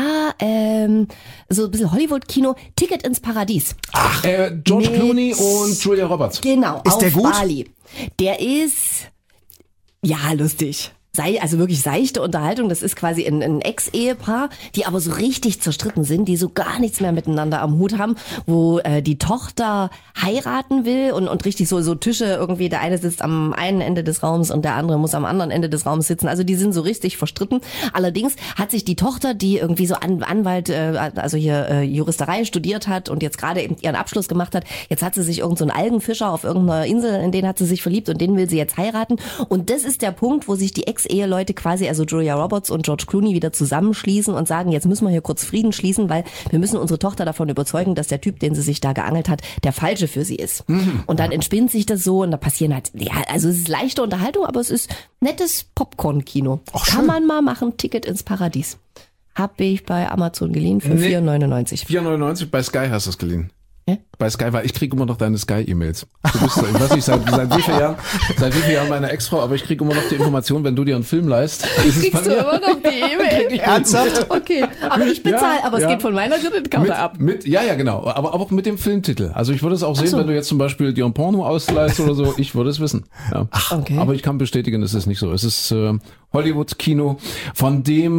so ein bisschen Hollywood-Kino, Ticket ins Paradies. Ach, George Clooney und Julia Roberts. Genau, ist auf der gut? Bali. Der ist, ja, lustig. Also wirklich seichte Unterhaltung. Das ist quasi ein Ex-Ehepaar, die aber so richtig zerstritten sind, die so gar nichts mehr miteinander am Hut haben, wo die Tochter heiraten will und richtig so Tische irgendwie, der eine sitzt am einen Ende des Raums und der andere muss am anderen Ende des Raums sitzen. Also die sind so richtig verstritten. Allerdings hat sich die Tochter, die irgendwie so Anwalt, also hier Juristerei studiert hat und jetzt gerade eben ihren Abschluss gemacht hat, jetzt hat sie sich irgend so einen Algenfischer auf irgendeiner Insel, in den hat sie sich verliebt und den will sie jetzt heiraten. Und das ist der Punkt, wo sich die Ex-Eheleute quasi, also Julia Roberts und George Clooney, wieder zusammenschließen und sagen, jetzt müssen wir hier kurz Frieden schließen, weil wir müssen unsere Tochter davon überzeugen, dass der Typ, den sie sich da geangelt hat, der falsche für sie ist. Und dann entspinnt sich das so und da passieren halt, ja, also es ist leichte Unterhaltung, aber es ist nettes Popcorn-Kino. Kann man mal machen, Ticket ins Paradies. Hab ich bei Amazon geliehen für 4,99. 4,99 bei Sky hast du es geliehen. Ja? Bei Sky, weil ich kriege immer noch deine Sky-E-Mails. Du bist, ich weiß nicht, seit wie vielen Jahren meine Ex-Frau, aber ich kriege immer noch die Information, wenn du dir einen Film leihst. Kriegst du immer noch die E-Mail? Ernsthaft? Okay, aber ich bezahle, aber es geht von meiner Kreditkarte ab. Ja, genau, aber auch mit dem Filmtitel. Also ich würde es auch sehen, wenn du jetzt zum Beispiel dir ein Porno ausleihst oder so, ich würde es wissen. Ja. Ach, okay. Aber ich kann bestätigen, es ist nicht so. Es ist Hollywood-Kino, von dem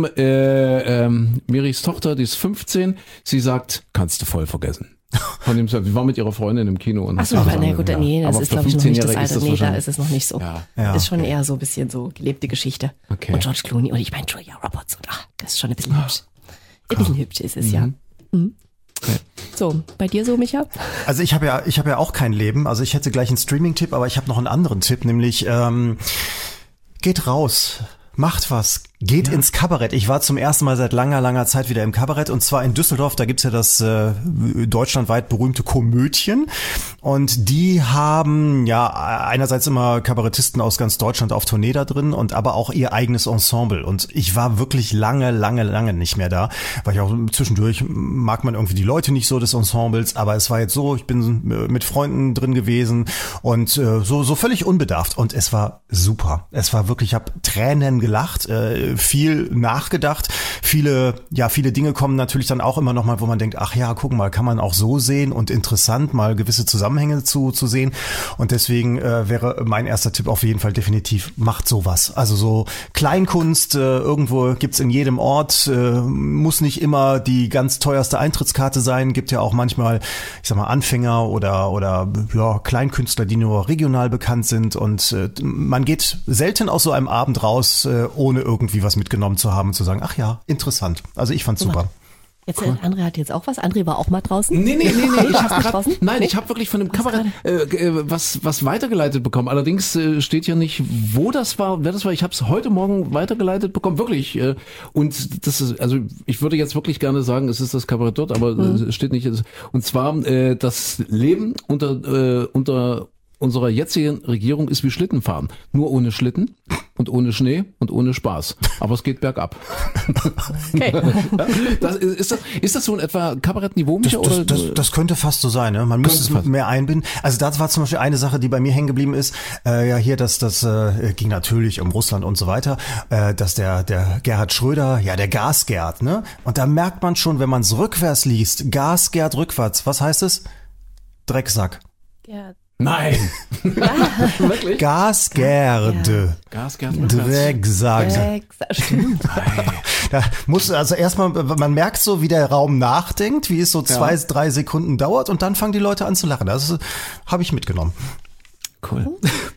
Miris Tochter, die ist 15, sie sagt, kannst du voll vergessen. Von dem, sie war mit ihrer Freundin im Kino. Und achso, na gut, nee, das ist glaube ich noch nicht das Alter. Nee, da ist es noch nicht so. Ja. Ist schon eher so ein bisschen so gelebte Geschichte. Okay. Und George Clooney und ich meine Julia Roberts und das ist schon ein bisschen hübsch. Ein bisschen hübsch ist es, ja. Mhm. Okay. So, bei dir so, Micha? Also ich habe ja auch kein Leben. Also ich hätte gleich einen Streaming-Tipp, aber ich habe noch einen anderen Tipp, nämlich geht raus. Macht was. Geht ins Kabarett. Ich war zum ersten Mal seit langer Zeit wieder im Kabarett und zwar in Düsseldorf. Da gibt's ja das deutschlandweit berühmte Komödien und die haben ja einerseits immer Kabarettisten aus ganz Deutschland auf Tournee da drin und aber auch ihr eigenes Ensemble. Und ich war wirklich lange nicht mehr da, weil ich auch zwischendurch mag man irgendwie die Leute nicht so des Ensembles, aber es war jetzt so, ich bin mit Freunden drin gewesen und so völlig unbedarft und es war super. Es war wirklich, ich habe Tränen gelacht, viel nachgedacht. Viele Dinge kommen natürlich dann auch immer noch mal, wo man denkt, ach ja, guck mal, kann man auch so sehen und interessant mal gewisse Zusammenhänge zu sehen. Und deswegen wäre mein erster Tipp auf jeden Fall definitiv, macht sowas. Also so Kleinkunst, irgendwo gibt's in jedem Ort, muss nicht immer die ganz teuerste Eintrittskarte sein, gibt ja auch manchmal, ich sag mal, Anfänger oder Kleinkünstler, die nur regional bekannt sind und man geht selten aus so einem Abend raus, ohne irgendwie was mitgenommen zu haben und zu sagen, ach ja, interessant. Also ich fand's super. Jetzt, cool. André hat jetzt auch was. André war auch mal draußen. Nee. Ich habe wirklich von dem Kabarett was weitergeleitet bekommen. Allerdings steht ja nicht, wo das war, wer das war. Ich habe es heute Morgen weitergeleitet bekommen, wirklich. Und das ist, also ich würde jetzt wirklich gerne sagen, es ist das Kabarett dort, aber es steht nicht. Und zwar das Leben unter unserer jetzigen Regierung ist wie Schlittenfahren. Nur ohne Schlitten und ohne Schnee und ohne Spaß. Aber es geht bergab. Okay. Ist das so in etwa Kabarettniveau, Micha? Das könnte fast so sein. Ne? Man müsste es mehr einbinden. Also das war zum Beispiel eine Sache, die bei mir hängen geblieben ist. Das ging natürlich um Russland und so weiter. Dass der Gerhard Schröder, der Gasgerd, ne? Und da merkt man schon, wenn man es rückwärts liest, Gasgerd rückwärts. Was heißt es? Drecksack. Gerd. Nein. Wirklich? Gasgerde. Drecksack. Stimmt. Da muss also erstmal, man merkt so, wie der Raum nachdenkt, wie es so 2-3 Sekunden dauert und dann fangen die Leute an zu lachen. Das habe ich mitgenommen. Cool.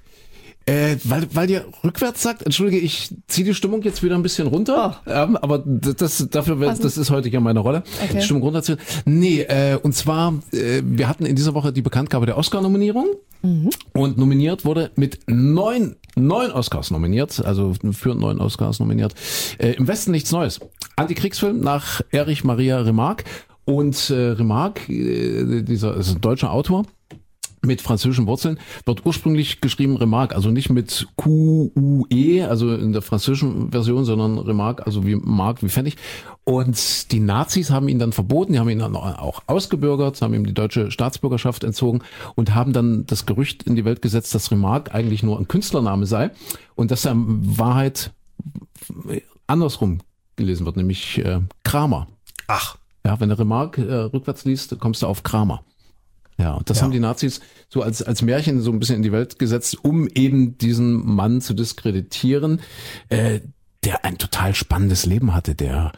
Weil ihr rückwärts sagt, entschuldige, ich ziehe die Stimmung jetzt wieder ein bisschen runter, aber das ist heute ja meine Rolle, die Stimmung runterziehen. Nee, und zwar, wir hatten in dieser Woche die Bekanntgabe der Oscar-Nominierung und nominiert wurde mit 9 Oscars nominiert, also für 9 Oscars nominiert. Im Westen nichts Neues. Antikriegsfilm nach Erich Maria Remarque und Remarque, dieser ist ein deutscher Autor, mit französischen Wurzeln, wird ursprünglich geschrieben Remarque, also nicht mit Q-U-E, also in der französischen Version, sondern Remarque, also wie Mark, wie Pfennig. Und die Nazis haben ihn dann verboten, die haben ihn dann auch ausgebürgert, haben ihm die deutsche Staatsbürgerschaft entzogen und haben dann das Gerücht in die Welt gesetzt, dass Remarque eigentlich nur ein Künstlername sei und dass er in Wahrheit andersrum gelesen wird, nämlich Kramer. Ach. Ja, wenn du Remarque rückwärts liest, kommst du auf Kramer. Ja, und das haben die Nazis so als Märchen so ein bisschen in die Welt gesetzt, um eben diesen Mann zu diskreditieren, der ein total spannendes Leben hatte. Der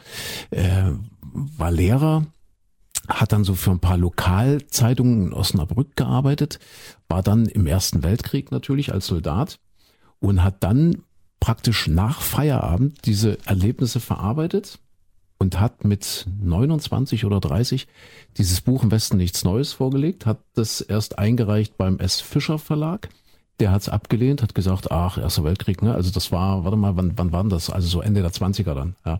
war Lehrer, hat dann so für ein paar Lokalzeitungen in Osnabrück gearbeitet, war dann im Ersten Weltkrieg natürlich als Soldat und hat dann praktisch nach Feierabend diese Erlebnisse verarbeitet und hat mit 29 oder 30 dieses Buch Im Westen nichts Neues vorgelegt, hat das erst eingereicht beim S. Fischer Verlag. Der hat es abgelehnt, hat gesagt, ach, Erster Weltkrieg, ne? Also das war, warte mal, wann war das? Also so Ende der 20er dann, ja.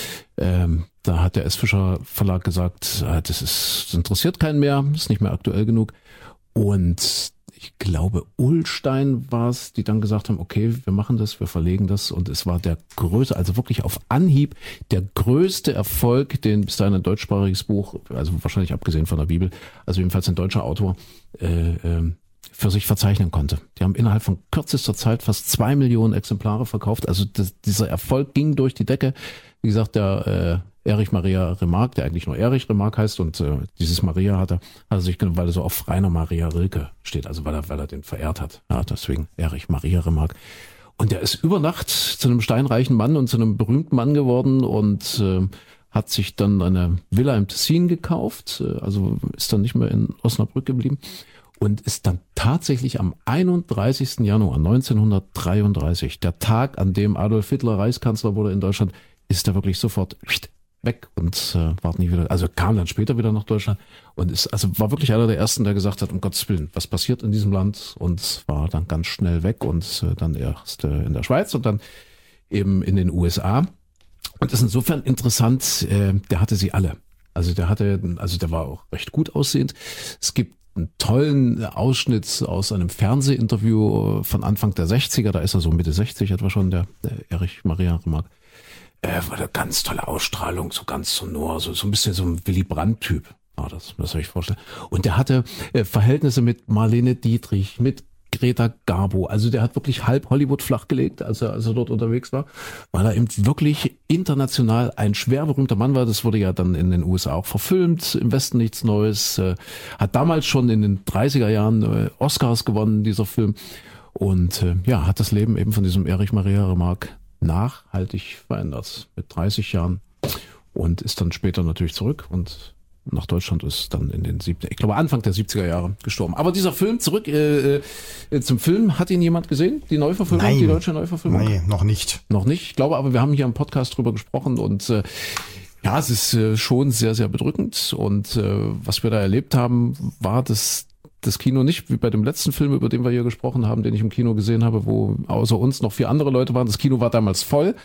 Da hat der S. Fischer Verlag gesagt, das interessiert keinen mehr, ist nicht mehr aktuell genug. Und ich glaube, Ullstein war es, die dann gesagt haben, okay, wir machen das, wir verlegen das. Und es war der größte, also wirklich auf Anhieb, der größte Erfolg, den bis dahin ein deutschsprachiges Buch, also wahrscheinlich abgesehen von der Bibel, also jedenfalls ein deutscher Autor, für sich verzeichnen konnte. Die haben innerhalb von kürzester Zeit fast 2 Millionen Exemplare verkauft. Also dieser Erfolg ging durch die Decke. Wie gesagt, der Erich Maria Remarque, der eigentlich nur Erich Remarque heißt und dieses Maria hat er sich genommen, weil er so auf Rainer Maria Rilke steht, also weil er den verehrt hat. Ja, deswegen Erich Maria Remarque. Und der ist über Nacht zu einem steinreichen Mann und zu einem berühmten Mann geworden und hat sich dann eine Villa im Tessin gekauft, also ist dann nicht mehr in Osnabrück geblieben und ist dann tatsächlich am 31. Januar 1933, der Tag, an dem Adolf Hitler Reichskanzler wurde in Deutschland, ist er wirklich sofort weg und war nie wieder, also kam dann später wieder nach Deutschland und war wirklich einer der ersten, der gesagt hat, um Gottes Willen, was passiert in diesem Land, und war dann ganz schnell weg und dann erst in der Schweiz und dann eben in den USA. Und das ist insofern interessant, der hatte sie alle. Also der war auch recht gut aussehend. Es gibt einen tollen Ausschnitt aus einem Fernsehinterview von Anfang der 60er, da ist er so Mitte 60 etwa schon, der Erich Maria Remarque. War eine ganz tolle Ausstrahlung, so ganz sonor, so ein bisschen so ein Willy Brandt-Typ. Ja, das soll ich vorstellen. Und der hatte Verhältnisse mit Marlene Dietrich, mit Greta Garbo. Also der hat wirklich halb Hollywood flachgelegt, als er dort unterwegs war, weil er eben wirklich international ein schwer berühmter Mann war. Das wurde ja dann in den USA auch verfilmt, im Westen nichts Neues. Hat damals schon in den 30er Jahren Oscars gewonnen, dieser Film. Und hat das Leben eben von diesem Erich Maria Remarque nachhaltig verändert mit 30 Jahren und ist dann später natürlich zurück und nach Deutschland, ist dann in den Anfang der 70er Jahre gestorben. Aber dieser Film, zurück zum Film, hat ihn jemand gesehen? Die Neuverfilmung, Nein. Die deutsche Neuverfilmung? Nein, noch nicht. Noch nicht. Ich glaube aber, wir haben hier im Podcast drüber gesprochen und es ist schon sehr, sehr bedrückend und was wir da erlebt haben, war das Kino nicht wie bei dem letzten Film, über den wir hier gesprochen haben, den ich im Kino gesehen habe, wo außer uns noch 4 andere Leute waren. Das Kino war damals voll.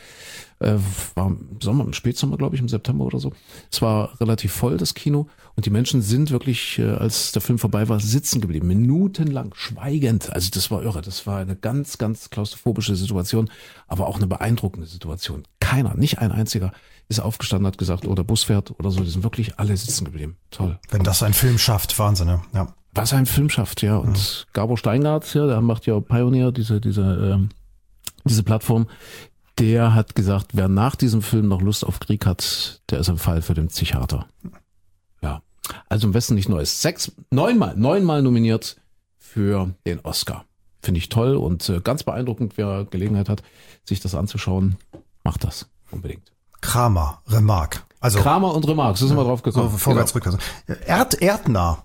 War im Spätsommer, glaube ich, im September oder so. Es war relativ voll, das Kino. Und die Menschen sind wirklich, als der Film vorbei war, sitzen geblieben. Minutenlang, schweigend. Also das war irre. Das war eine ganz, ganz klaustrophobische Situation, aber auch eine beeindruckende Situation. Keiner, nicht ein einziger, ist aufgestanden, hat gesagt, der Bus fährt oder so. Die sind wirklich alle sitzen geblieben. Toll. Wenn das ein Film schafft, Wahnsinn, ja. Was ein Film schafft, ja. Und Gabor Steingart, der macht ja Pioneer, diese Plattform, der hat gesagt, wer nach diesem Film noch Lust auf Krieg hat, der ist ein Fall für den Psychiater. Ja. Also im Westen nicht Neues. 9-mal nominiert für den Oscar. Finde ich toll und ganz beeindruckend, wer Gelegenheit hat, sich das anzuschauen, macht das unbedingt. Kramer, Remarque. Also Kramer und Remarque, so sind wir drauf gekommen. So vorwärts, genau. Rückwärts. Erdner.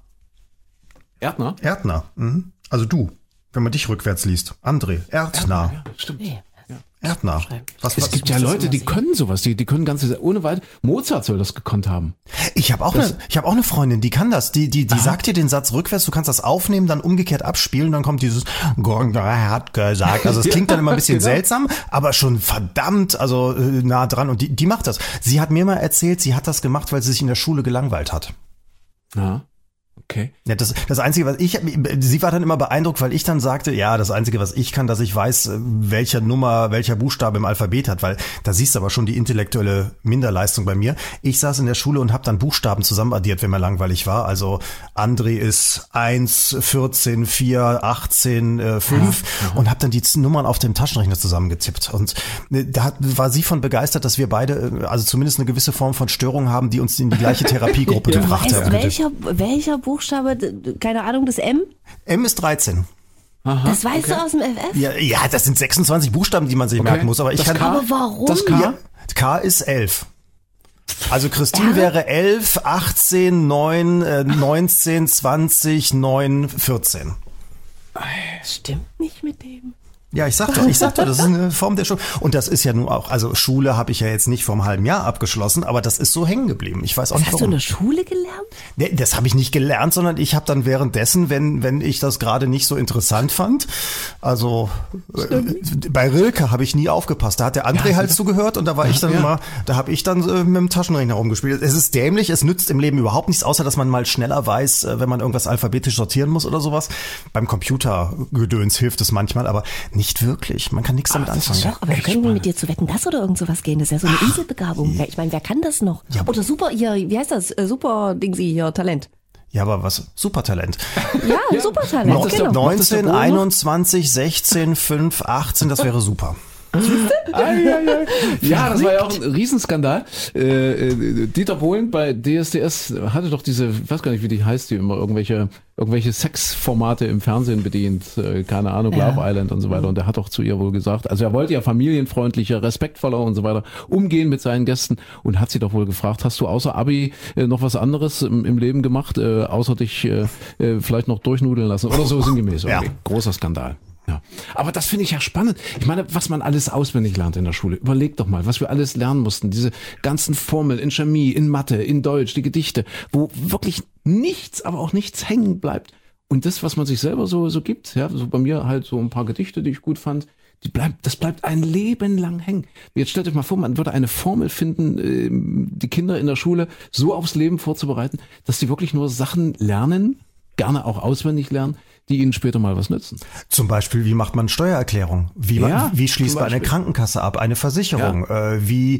Erdner? Mhm. Also du, wenn man dich rückwärts liest. André, Erdner. Ja, stimmt. Nee. Erdner. Es gibt ja Leute, die können sowas, die können ganze, ohne weit. Mozart soll das gekonnt haben. Ich habe auch eine Freundin, die kann das. Die sagt dir den Satz rückwärts, du kannst das aufnehmen, dann umgekehrt abspielen, dann kommt dieses er hat gesagt. Also es klingt dann immer ein bisschen seltsam, aber schon verdammt, also nah dran. Und die macht das. Sie hat mir mal erzählt, sie hat das gemacht, weil sie sich in der Schule gelangweilt hat. Ja. Okay. Ja, das Einzige, sie war dann immer beeindruckt, weil ich dann sagte, ja, das Einzige, was ich kann, dass ich weiß, welcher Buchstabe im Alphabet hat, weil da siehst du aber schon die intellektuelle Minderleistung bei mir. Ich saß in der Schule und habe dann Buchstaben zusammenaddiert, wenn mir langweilig war. Also André ist 1, 14, 4, 18, 5 und habe dann die Nummern auf dem Taschenrechner zusammengetippt. Und da war sie von begeistert, dass wir beide, also zumindest eine gewisse Form von Störung haben, die uns in die gleiche Therapiegruppe gebracht haben. Welcher Buchstabe, keine Ahnung, das M? M ist 13. Aha, das weißt du aus dem FF? Ja, das sind 26 Buchstaben, die man sich merken muss. Aber aber warum? Das K? Ja, K ist 11. Also Christine wäre 11, 18, 9, 19, 20, 9, 14. Stimmt nicht mit dem. Ja, ich sag doch, das ist eine Form der Schule. Und das ist ja nun auch, also Schule habe ich ja jetzt nicht vor einem halben Jahr abgeschlossen, aber das ist so hängen geblieben. Ich weiß auch nicht warum. Hast du in der Schule gelernt? Nee, das habe ich nicht gelernt, sondern ich habe dann währenddessen, wenn ich das gerade nicht so interessant fand, also bei Rilke habe ich nie aufgepasst. Da hat der André halt zugehört und da war ich dann immer, da habe ich dann mit dem Taschenrechner rumgespielt. Es ist dämlich, es nützt im Leben überhaupt nichts, außer dass man mal schneller weiß, wenn man irgendwas alphabetisch sortieren muss oder sowas. Beim Computergedöns hilft es manchmal, aber nicht wirklich. Man kann nichts damit anfangen. Doch, aber wir können mit dir zu Wetten, das oder irgend sowas gehen. Das ist ja so eine Inselbegabung. Ich meine, wer kann das noch? Ja, oder super, hier, wie heißt das? Super Dingsi hier, Talent. Ja, aber was? Supertalent. Ja, Supertalent. Genau. 19, 21, 16, 5, 18, das wäre super. Ja, das war ja auch ein Riesenskandal. Dieter Bohlen bei DSDS hatte doch diese, ich weiß gar nicht, wie die heißt, die immer irgendwelche Sexformate im Fernsehen bedient, keine Ahnung, Love Island und so weiter. Und er hat doch zu ihr wohl gesagt, also er wollte ja familienfreundlicher, respektvoller und so weiter umgehen mit seinen Gästen und hat sie doch wohl gefragt, hast du außer Abi noch was anderes im Leben gemacht, außer dich vielleicht noch durchnudeln lassen oder so sinngemäß. Okay. Großer Skandal. Ja. Aber das finde ich ja spannend. Ich meine, was man alles auswendig lernt in der Schule. Überleg doch mal, was wir alles lernen mussten. Diese ganzen Formeln in Chemie, in Mathe, in Deutsch, die Gedichte, wo wirklich nichts, aber auch nichts hängen bleibt. Und das, was man sich selber so gibt, ja, so bei mir halt so ein paar Gedichte, die ich gut fand, das bleibt ein Leben lang hängen. Jetzt stellt euch mal vor, man würde eine Formel finden, die Kinder in der Schule so aufs Leben vorzubereiten, dass die wirklich nur Sachen lernen, gerne auch auswendig lernen, die ihnen später mal was nützen. Zum Beispiel, wie macht man Steuererklärung? Wie schließt man eine Krankenkasse ab, eine Versicherung? Ja. Wie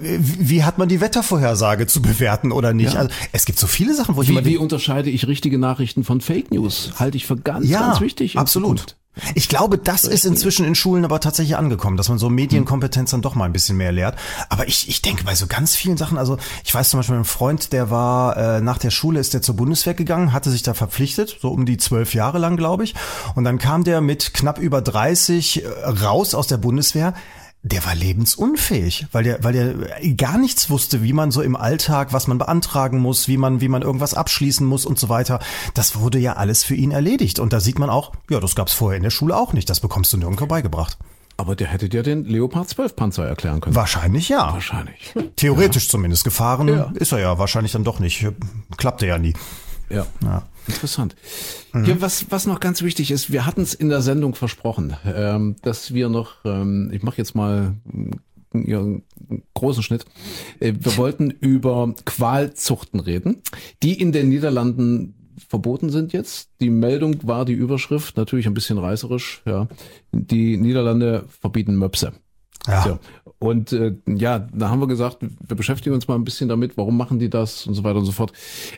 hat man die Wettervorhersage zu bewerten oder nicht? Ja. Also, es gibt so viele Sachen, wie unterscheide ich richtige Nachrichten von Fake News? Halte ich für ganz wichtig. Absolut. Ich glaube, das ist inzwischen in Schulen aber tatsächlich angekommen, dass man so Medienkompetenz dann doch mal ein bisschen mehr lehrt. Aber ich denke bei so ganz vielen Sachen, also ich weiß zum Beispiel, ein Freund, der war nach der Schule, ist der zur Bundeswehr gegangen, hatte sich da verpflichtet, so um die 12 Jahre lang, glaube ich. Und dann kam der mit knapp über 30 raus aus der Bundeswehr. Der war lebensunfähig, weil der gar nichts wusste, wie man so im Alltag, was man beantragen muss, wie man irgendwas abschließen muss und so weiter. Das wurde ja alles für ihn erledigt. Und da sieht man auch, ja, das gab's vorher in der Schule auch nicht. Das bekommst du nirgendwo beigebracht. Aber der hätte dir den Leopard 12 Panzer erklären können. Wahrscheinlich ja. Wahrscheinlich. Theoretisch zumindest. Gefahren ist er ja wahrscheinlich dann doch nicht. Klappte ja nie. Ja. Interessant. Ja, was noch ganz wichtig ist, wir hatten es in der Sendung versprochen, dass wir noch, ich mache jetzt mal einen großen Schnitt, wir wollten über Qualzuchten reden, die in den Niederlanden verboten sind jetzt. Die Meldung war die Überschrift, natürlich ein bisschen reißerisch, ja. Die Niederlande verbieten Möpse. Ja. So. Und da haben wir gesagt, wir beschäftigen uns mal ein bisschen damit, warum machen die das und so weiter und so fort.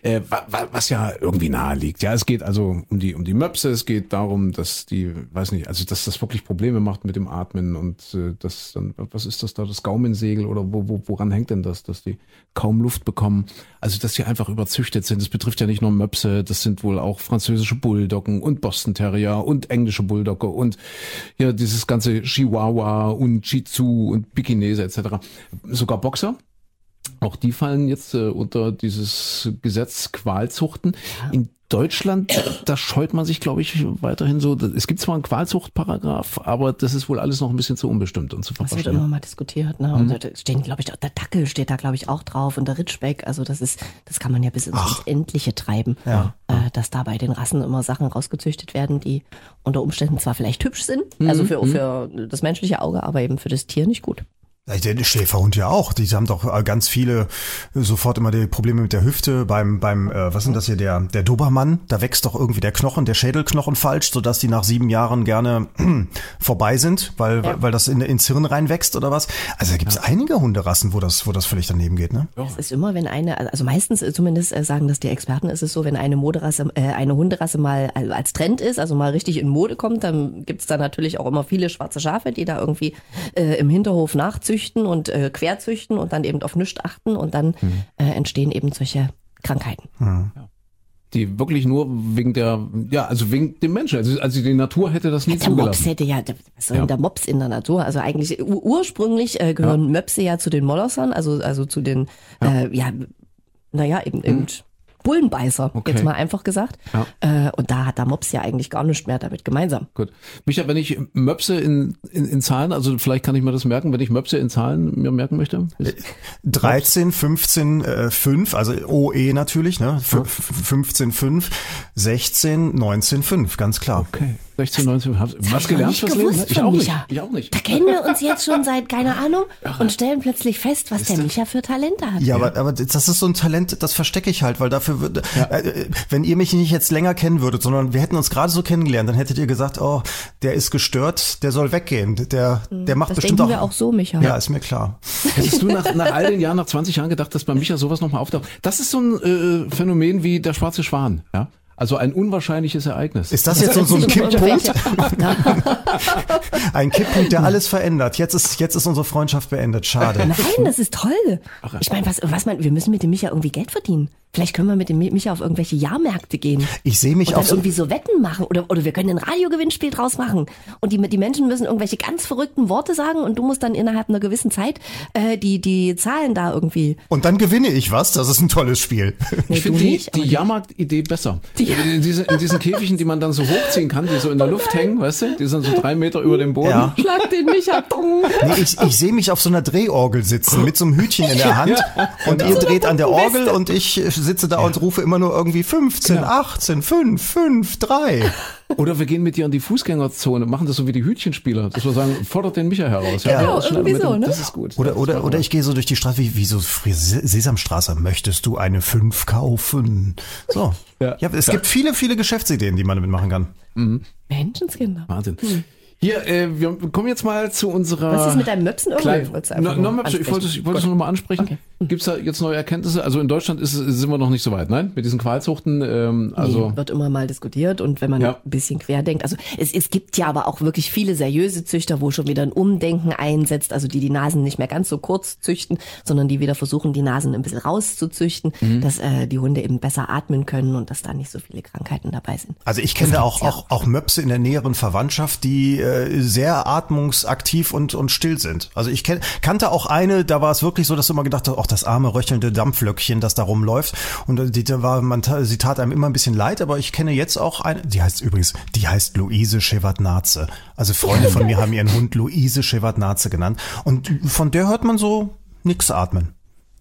Was ja irgendwie nahe liegt. Ja, es geht also um die Möpse, es geht darum, dass dass das wirklich Probleme macht mit dem Atmen und das dann, was ist das da, das Gaumensegel oder woran hängt denn das, dass die kaum Luft bekommen? Also, dass die einfach überzüchtet sind. Das betrifft ja nicht nur Möpse, das sind wohl auch französische Bulldoggen und Boston Terrier und englische Bulldogge und ja, dieses ganze Chihuahua und Shih Tzu und Pekinese etc. Sogar Boxer. Auch die fallen jetzt unter dieses Gesetz Qualzuchten. Ja. In Deutschland, da scheut man sich, glaube ich, weiterhin so. Es gibt zwar einen Qualzuchtparagraph, aber das ist wohl alles noch ein bisschen zu unbestimmt und zu verstehen. Das wird immer mal diskutiert, ne? Und da stehen, glaube ich, der Dackel steht da, glaube ich, auch drauf und der Ritschbeck. Also das kann man ja bis ins Endliche treiben, dass da bei den Rassen immer Sachen rausgezüchtet werden, die unter Umständen zwar vielleicht hübsch sind, also für das menschliche Auge, aber eben für das Tier nicht gut. Der Schäferhund ja auch. Die haben doch ganz viele sofort immer die Probleme mit der Hüfte. Beim was sind das hier, der Dobermann, da wächst doch irgendwie der Schädelknochen falsch, sodass die nach 7 Jahren gerne vorbei sind, weil das ins Hirn reinwächst oder was. Also da gibt es einige Hunderassen, wo das völlig daneben geht, ne? Es ist immer, wenn also meistens zumindest sagen das die Experten, ist es so, wenn eine Hunderasse mal als Trend ist, also mal richtig in Mode kommt, dann gibt es da natürlich auch immer viele schwarze Schafe, die da irgendwie im Hinterhof nachzüchten und querzüchten und dann eben auf nichts achten und dann entstehen eben solche Krankheiten. Ja. Die wirklich nur wegen wegen dem Menschen. Also die Natur hätte das nie zugelassen. Was soll denn der Mops in der Natur? Also eigentlich ursprünglich gehören Möpse ja zu den Molossern, also zu den, eben Bullenbeißer, jetzt mal einfach gesagt. Ja. Und da hat der Mops ja eigentlich gar nichts mehr damit gemeinsam. Gut. Micha, wenn ich Möpse in Zahlen, also vielleicht kann ich mir das merken, wenn ich Möpse in Zahlen mir merken möchte? 13, 15, 5, also OE natürlich, ne? 15, 5, 16, 19, 5, ganz klar. Okay. 16, 19, was gelernt fürs Leben? Ich auch nicht. Da kennen wir uns jetzt schon seit, keine Ahnung, und stellen plötzlich fest, was der Micha für Talente hat. Ja, aber das ist so ein Talent, das verstecke ich halt, weil dafür wenn ihr mich nicht jetzt länger kennen würdet, sondern wir hätten uns gerade so kennengelernt, dann hättet ihr gesagt, oh, der ist gestört, der soll weggehen, der macht das bestimmt denken wir auch so, Micha. Ja, ist mir klar. Hättest du nach all den Jahren, nach 20 Jahren gedacht, dass bei Micha sowas nochmal auftaucht? Das ist so ein Phänomen wie der schwarze Schwan, ja? Also ein unwahrscheinliches Ereignis. Ist das jetzt so ein Kipppunkt? Ein Kipppunkt, der alles verändert. Jetzt ist unsere Freundschaft beendet. Schade. Nein, das ist toll. Ich meine, wir müssen mit dem Micha irgendwie Geld verdienen. Vielleicht können wir mit dem Micha auf irgendwelche Jahrmärkte gehen. Ich sehe mich und dann irgendwie so Wetten machen. Oder wir können ein Radiogewinnspiel draus machen. Und die Menschen müssen irgendwelche ganz verrückten Worte sagen und du musst dann innerhalb einer gewissen Zeit die Zahlen da irgendwie. Und dann gewinne ich was. Das ist ein tolles Spiel. Nee, ich finde die Jahrmarkt-Idee besser. In diesen Käfigen, die man dann so hochziehen kann, die so in der Luft hängen, weißt du? Die sind so 3 Meter über dem Boden. Ja. Schlag den Micha. Nee, ich sehe mich auf so einer Drehorgel sitzen mit so einem Hütchen in der Hand und ihr dreht an der Orgel und ich sitze da und rufe immer nur irgendwie 15, 18, 5, 5, 3. Oder wir gehen mit dir in die Fußgängerzone, machen das so wie die Hütchenspieler, dass wir sagen, fordert den Micha heraus. Das ist gut. Oder ich gehe so durch die Straße wie so Sesamstraße. Möchtest du eine 5 kaufen? So. Ja, es gibt viele, viele Geschäftsideen, die man damit machen kann. Mhm. Menschenskinder. Wahnsinn. Hier, wir kommen jetzt mal zu unserer... Was ist mit deinem Möpsen? Ich wollte es nur mal ansprechen. Okay. Gibt es da jetzt neue Erkenntnisse? Also in Deutschland sind wir noch nicht so weit, nein? Mit diesen Qualzuchten? Nee, wird immer mal diskutiert und wenn man ein bisschen querdenkt. Also es gibt ja aber auch wirklich viele seriöse Züchter, wo schon wieder ein Umdenken einsetzt. Also die Nasen nicht mehr ganz so kurz züchten, sondern die wieder versuchen, die Nasen ein bisschen rauszuzüchten, dass die Hunde eben besser atmen können und dass da nicht so viele Krankheiten dabei sind. Also ich kenne auch Möpse in der näheren Verwandtschaft, die sehr atmungsaktiv und still sind. Also ich kannte auch eine, da war es wirklich so, dass du immer gedacht hast, ach, das arme röchelnde Dampflöckchen, das da rumläuft. Und sie tat einem immer ein bisschen leid, aber ich kenne jetzt auch eine, die heißt Luise Shevardnadze. Also Freunde von mir haben ihren Hund Luise Shevardnadze genannt. Und von der hört man so nix atmen.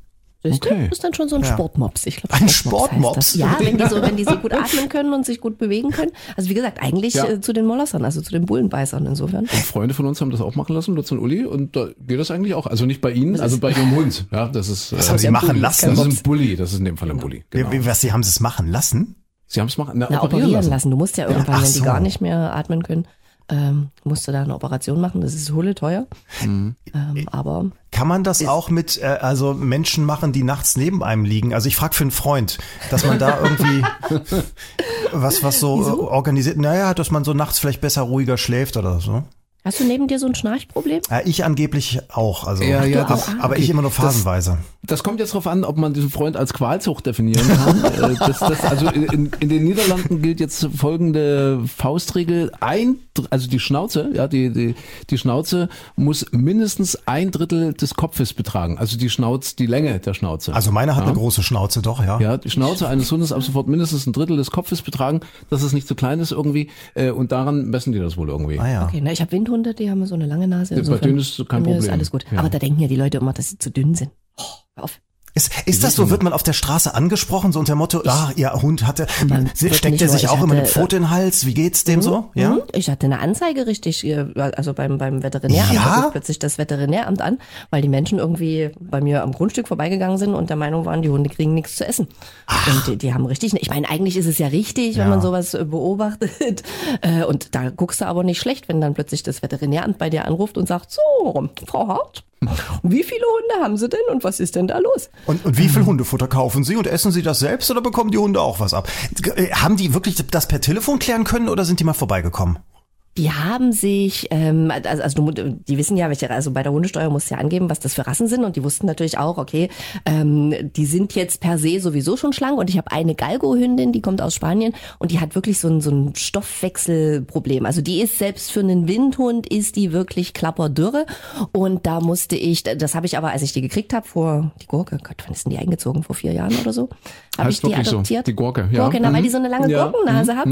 Okay. Das ist dann schon so ein Sportmops. Ich glaube, ein Sportmops? Ja, wenn die so gut atmen können und sich gut bewegen können. Also wie gesagt, eigentlich zu den Molossern, also zu den Bullenbeißern insofern. Und Freunde von uns haben das auch machen lassen, Lutz und Uli, und da geht das eigentlich auch. Also nicht bei Ihnen, also bei Ihrem Hund. Ja, das ist. Was haben Sie machen lassen? Das ist ein Bulli, das ist in dem Fall ein Bulli. Genau. Sie haben es machen lassen? Sie haben es operieren lassen. Du musst ja irgendwann, wenn die gar nicht mehr atmen können, musst du da eine Operation machen. Das ist hulle teuer. Aber kann man das auch mit Menschen machen, die nachts neben einem liegen? Also ich frage für einen Freund, dass man da irgendwie was so organisiert. Naja, dass man so nachts vielleicht besser ruhiger schläft oder so. Hast du neben dir so ein Schnarchproblem? Ich angeblich auch. Also, aber ich immer nur phasenweise. Das kommt jetzt darauf an, ob man diesen Freund als Qualzucht definieren kann. Also in den Niederlanden gilt jetzt folgende Faustregel. Also die Schnauze, die Schnauze muss mindestens 1/3 des Kopfes betragen. Also die Länge der Schnauze. Also meine hat eine große Schnauze, doch, ja. Ja, die Schnauze eines Hundes ab sofort mindestens 1/3 des Kopfes betragen, dass es nicht zu klein ist irgendwie. Und daran messen die das wohl irgendwie. Ah, ja. Okay, ich habe Windhunde, die haben so eine lange Nase. Bei denen ist kein Problem. Ist alles gut. Ja. Aber da denken ja die Leute immer, dass sie zu dünn sind. Hör auf. Ist das so, wird man auf der Straße angesprochen, so unter dem Motto, ihr Hund steckt er sich auch immer eine Pfote in den Hals, wie geht's dem so? Ja? Ich hatte eine Anzeige also beim Veterinäramt, da ruft plötzlich das Veterinäramt an, weil die Menschen irgendwie bei mir am Grundstück vorbeigegangen sind und der Meinung waren, die Hunde kriegen nichts zu essen. Ach. Und die haben richtig, ich meine, eigentlich ist es ja richtig, wenn man sowas beobachtet und da guckst du aber nicht schlecht, wenn dann plötzlich das Veterinäramt bei dir anruft und sagt, so, Frau Hart, wie viele Hunde haben Sie denn und was ist denn da los? Und wie viel Hundefutter kaufen Sie und essen Sie das selbst oder bekommen die Hunde auch was ab? Haben die wirklich das per Telefon klären können oder sind die mal vorbeigekommen? Die haben sich, die wissen ja, also bei der Hundesteuer musst du ja angeben, was das für Rassen sind und die wussten natürlich auch, okay, die sind jetzt per se sowieso schon schlank und ich habe eine Galgo-Hündin, die kommt aus Spanien und die hat wirklich so ein Stoffwechselproblem. Also die ist selbst für einen Windhund ist die wirklich klapperdürre und da musste ich, das habe ich aber, als ich die gekriegt habe die Gurke, Gott, wann ist denn die eingezogen? Vor 4 Jahren oder so? Habe ich die adoptiert. So, die Gurke, ja. Gurke, weil die so eine lange Gurkennase hat.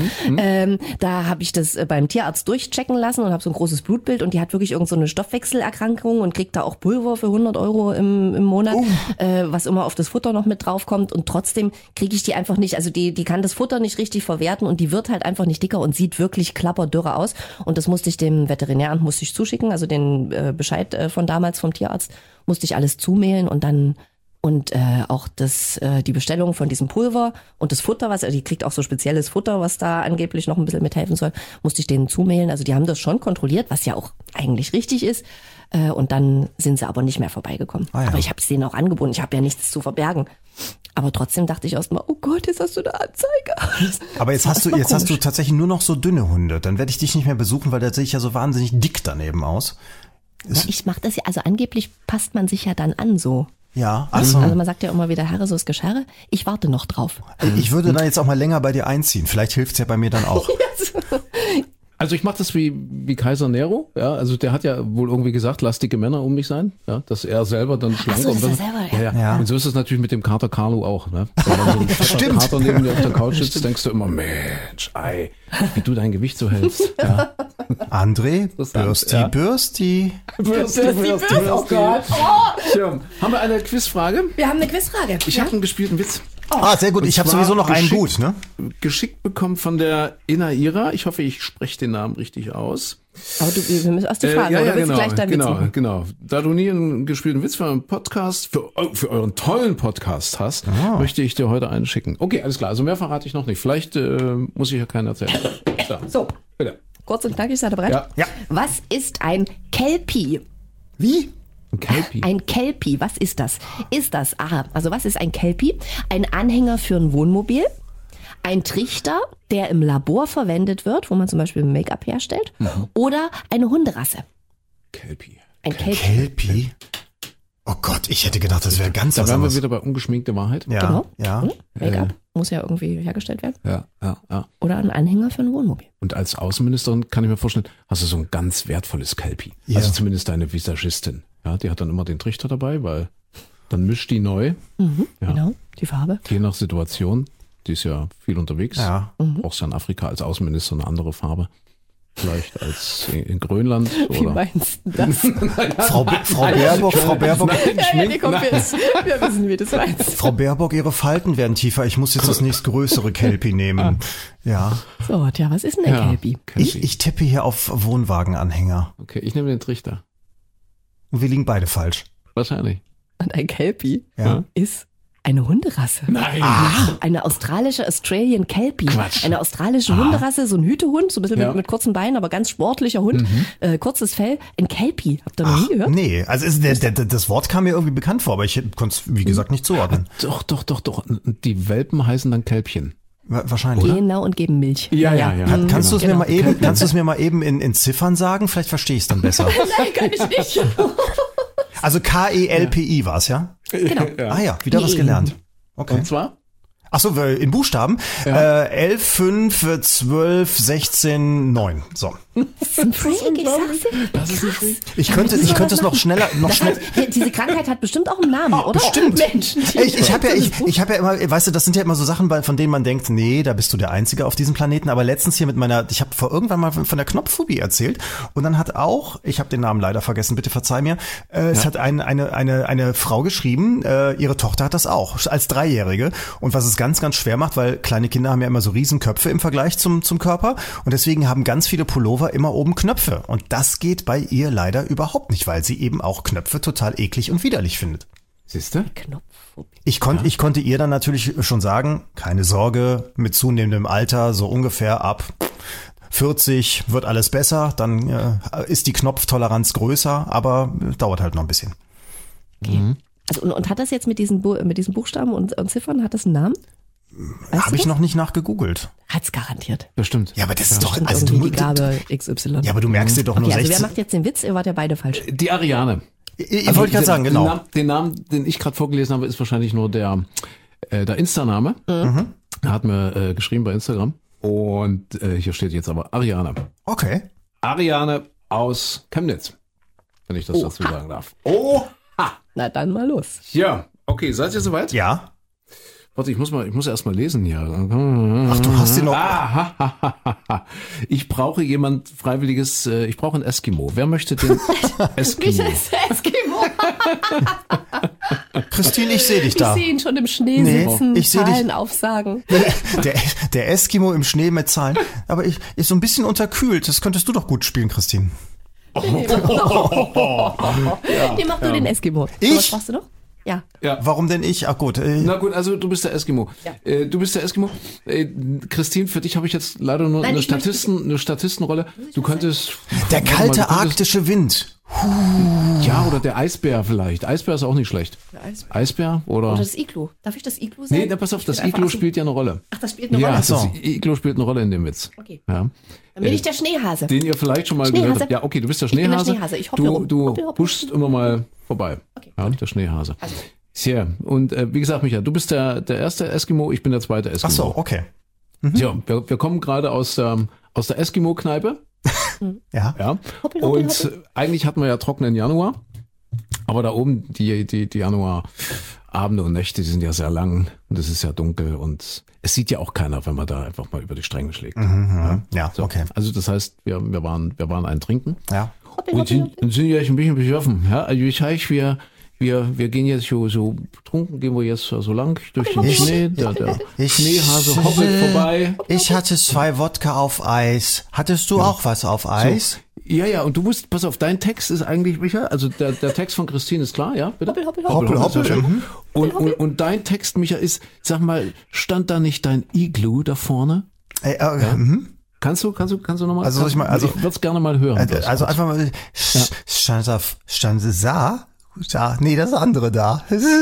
Da habe ich das beim Tierarzt durchchecken lassen und habe so ein großes Blutbild und die hat wirklich irgend so eine Stoffwechselerkrankung und kriegt da auch Pulver für 100 € im Monat, was immer auf das Futter noch mit drauf kommt und trotzdem kriege ich die einfach nicht, also die kann das Futter nicht richtig verwerten und die wird halt einfach nicht dicker und sieht wirklich klapperdürre aus und das musste ich dem Veterinäramt zuschicken, also den Bescheid von damals vom Tierarzt musste ich alles zumailen und dann auch die Bestellung von diesem Pulver und das Futter, die kriegt auch so spezielles Futter, was da angeblich noch ein bisschen mithelfen soll, musste ich denen zumailen. Also die haben das schon kontrolliert, was ja auch eigentlich richtig ist. Und dann sind sie aber nicht mehr vorbeigekommen. Ah, ja. Aber ich habe es denen auch angeboten. Ich habe ja nichts zu verbergen. Aber trotzdem dachte ich erstmal, oh Gott, jetzt hast du eine Anzeige. Aber jetzt hast du tatsächlich nur noch so dünne Hunde. Dann werde ich dich nicht mehr besuchen, weil da sehe ich ja so wahnsinnig dick daneben aus. Ja, ich mache das ja, also angeblich passt man sich ja dann an so. Ja, achso. Also man sagt ja immer wieder, Herre, so ist Geschirre. Ich warte noch drauf. Ich würde dann jetzt auch mal länger bei dir einziehen. Vielleicht hilft's ja bei mir dann auch. Also ich mache das wie Kaiser Nero, ja, also der hat ja wohl irgendwie gesagt, lass dicke Männer um mich sein, ja, dass er selber dann schlank so, und dann, ist er selber, ja. Und so ist es natürlich mit dem Kater Carlo auch, ne? Wenn dann so ein fetter Kater neben dir auf der Couch sitzt, denkst du immer, Mensch, wie du dein Gewicht so hältst. Ja. André, Bürsti. Oh Gott. Tja, haben wir eine Quizfrage? Wir haben eine Quizfrage. Ich habe einen gespielten Witz. Sehr gut. Ich habe sowieso noch einen gut, ne? Geschickt bekommen von der Inaira. Ich hoffe, ich spreche den Namen richtig aus. Aber wir müssen erst die Frage, ja, oder willst genau, du gleich deinen Witz machen? Genau. Da du nie einen gespielten Witz für euren Podcast, für euren tollen Podcast hast, möchte ich dir heute einen schicken. Okay, alles klar. Also mehr verrate ich noch nicht. Vielleicht muss ich ja keinen erzählen. So, bitte. Kurz und knackig, seid ihr bereit? Ja. Was ist ein Kelpie? Wie? Ein Kelpie. Ein Kelpie, was ist das? Was ist ein Kelpie? Ein Anhänger für ein Wohnmobil, ein Trichter, der im Labor verwendet wird, wo man zum Beispiel Make-up herstellt, oder eine Hunderasse. Kelpie. Ein Kelpie. Kelpie? Oh Gott, ich hätte gedacht, das wäre ganz Da was wären wir anderes. wieder bei ungeschminkte Wahrheit. Ja, Genau. ja. Make-up muss ja irgendwie hergestellt werden. Ja. Oder ein Anhänger für ein Wohnmobil. Und als Außenministerin kann ich mir vorstellen, hast du so ein ganz wertvolles Kelpie. Ja. Also zumindest deine Visagistin. Ja, die hat dann immer den Trichter dabei, weil dann mischt die neu. Ja. Genau, die Farbe. Je nach Situation. Die ist ja viel unterwegs. Ja. Brauchst ja in Afrika als Außenminister eine andere Farbe. Vielleicht als in Grönland. Wie Oder meinst du das? Frau Baerbock, Wir wissen, wie du das meinst. Frau Baerbock, ihre Falten werden tiefer. Ich muss jetzt das nächstgrößere Kelpie nehmen. Ja. So, tja, was ist denn der Kelpie? Ich tippe hier auf Wohnwagenanhänger. Okay, ich nehme den Trichter. Und wir liegen beide falsch. Wahrscheinlich. Und ein Kelpie Ja. ist eine Hunderasse. Nein. Eine australische Australian Kelpie. Quatsch. Eine australische Hunderasse, so ein Hütehund, so ein bisschen mit kurzen Beinen, aber ganz sportlicher Hund. Kurzes Fell. Ein Kelpie. Habt ihr noch nie gehört? Nee, also das Wort kam mir irgendwie bekannt vor, aber ich konnte es, wie gesagt, nicht zuordnen. Doch. Die Welpen heißen dann Kälbchen. Wahrscheinlich. Genau, und geben Milch. Ja. Kannst du es Genau. mir mal eben in Ziffern sagen? Vielleicht verstehe ich es dann besser. Nein, kann ich nicht. Also KELPI war es, ja? Genau. Ah ja, wieder was gelernt. Okay. Und zwar? Achso, in Buchstaben. 11, 5, 12, 16, 9. So. Das ist ein Freak, ich sag's dir. Das ist ein Freak. Ich könnte es noch schneller. Diese Krankheit hat bestimmt auch einen Namen, oder? Bestimmt. Mensch. Ich habe ja immer, weißt du, das sind ja immer so Sachen, von denen man denkt, nee, da bist du der Einzige auf diesem Planeten. Aber letztens hier ich habe irgendwann mal von der Knopfphobie erzählt. Und dann hat auch, ich habe den Namen leider vergessen, bitte verzeih mir, es hat eine Frau geschrieben, ihre Tochter hat das auch, als Dreijährige. Und was es ganz, ganz schwer macht, weil kleine Kinder haben ja immer so Riesenköpfe im Vergleich zum Körper. Und deswegen haben ganz viele Pullover immer oben Knöpfe. Und das geht bei ihr leider überhaupt nicht, weil sie eben auch Knöpfe total eklig und widerlich findet. Siehst du? Knopfphobie. Ich konnte ihr dann natürlich schon sagen, keine Sorge, mit zunehmendem Alter, so ungefähr ab 40 wird alles besser, dann ist die Knopftoleranz größer, aber dauert halt noch ein bisschen. Okay. Also und hat das jetzt mit diesen Buchstaben und Ziffern, hat das einen Namen? Habe ich noch nicht nachgegoogelt. Hat's garantiert. Bestimmt. Ja, aber das ist doch, Stimmt, also irgendwie die Gabe XY. ja, aber du merkst dir doch nur Okay, also 16. wer macht jetzt den Witz? Ihr wart ja beide falsch. Die Ariane. Ich wollte gerade sagen, genau. Den Namen, den ich gerade vorgelesen habe, ist wahrscheinlich nur der Insta-Name. Er hat mir geschrieben bei Instagram. Und hier steht jetzt aber Ariane. Okay. Ariane aus Chemnitz, wenn ich das dazu sagen darf. Na dann mal los. Ja, okay, seid ihr soweit? Ja. Warte, ich muss erst mal lesen hier. Ach, du hast den noch. Ich brauche jemand Freiwilliges, ich brauche einen Eskimo. Wer möchte den Eskimo? Eskimo. Christine, ich sehe dich da. Ich sehe ihn schon im Schnee Nee, sitzen, ich seh dich. Zahlen aufsagen. Der Eskimo im Schnee mit Zahlen. Aber ist so ein bisschen unterkühlt. Das könntest du doch gut spielen, Christine. Ihr macht nur den Eskimo. Ich? Was machst du noch? Ja. Warum denn ich? Ach gut. Na gut, also du bist der Eskimo. Ja. Du bist der Eskimo. Christine, für dich habe ich jetzt leider nur eine Statistenrolle. Du könntest... Der kalte arktische Wind. Ja, oder der Eisbär vielleicht. Eisbär ist auch nicht schlecht. Eisbär oder... Oder das Iglu. Darf ich das Iglu sagen? Nee, pass auf, das Iglu spielt ja eine Rolle. Ach, das spielt eine Rolle. Ja, so. das Iglu spielt eine Rolle in dem Witz. Okay. Ja. Dann bin ich der Schneehase. Den ihr vielleicht schon mal Schneehase. gehört habt. Ja, okay, du bist der Ich bin der Schneehase. Schneehase. Ich hoppe rum. Du Hoppe, hoppe. huschst immer mal vorbei. Okay, Ja, der Schneehase. Also. Sehr. Und wie gesagt, Micha, du bist der erste Eskimo, ich bin der zweite Eskimo. Ach so, okay. Ja, wir kommen gerade aus der Eskimo-Kneipe. Ja. Und eigentlich hatten wir ja trockenen Januar. Aber da oben, die Januarabende und Nächte, die sind ja sehr lang und es ist ja dunkel und es sieht ja auch keiner, wenn man da einfach mal über die Stränge schlägt. Ja, so, okay. Also das heißt, wir waren ein Trinken. Ja. Und sind jetzt ein bisschen besoffen. Ja, also das heißt, wir gehen jetzt so betrunken, gehen wir jetzt so lang durch den Schnee. Der Schneehase hoppelt vorbei. Ich hatte 2 Wodka auf Eis. Hattest du auch was auf Eis? So. Ja, und du musst, pass auf, dein Text ist eigentlich, Micha, also der Text von Christine ist klar, ja, bitte? Hoppel. Und dein Text, Micha, ist, sag mal, stand da nicht dein Igloo da vorne? Kannst du nochmal? Also, ich würde es gerne mal hören. Also einfach mal, stand da? Da, nee, das andere da.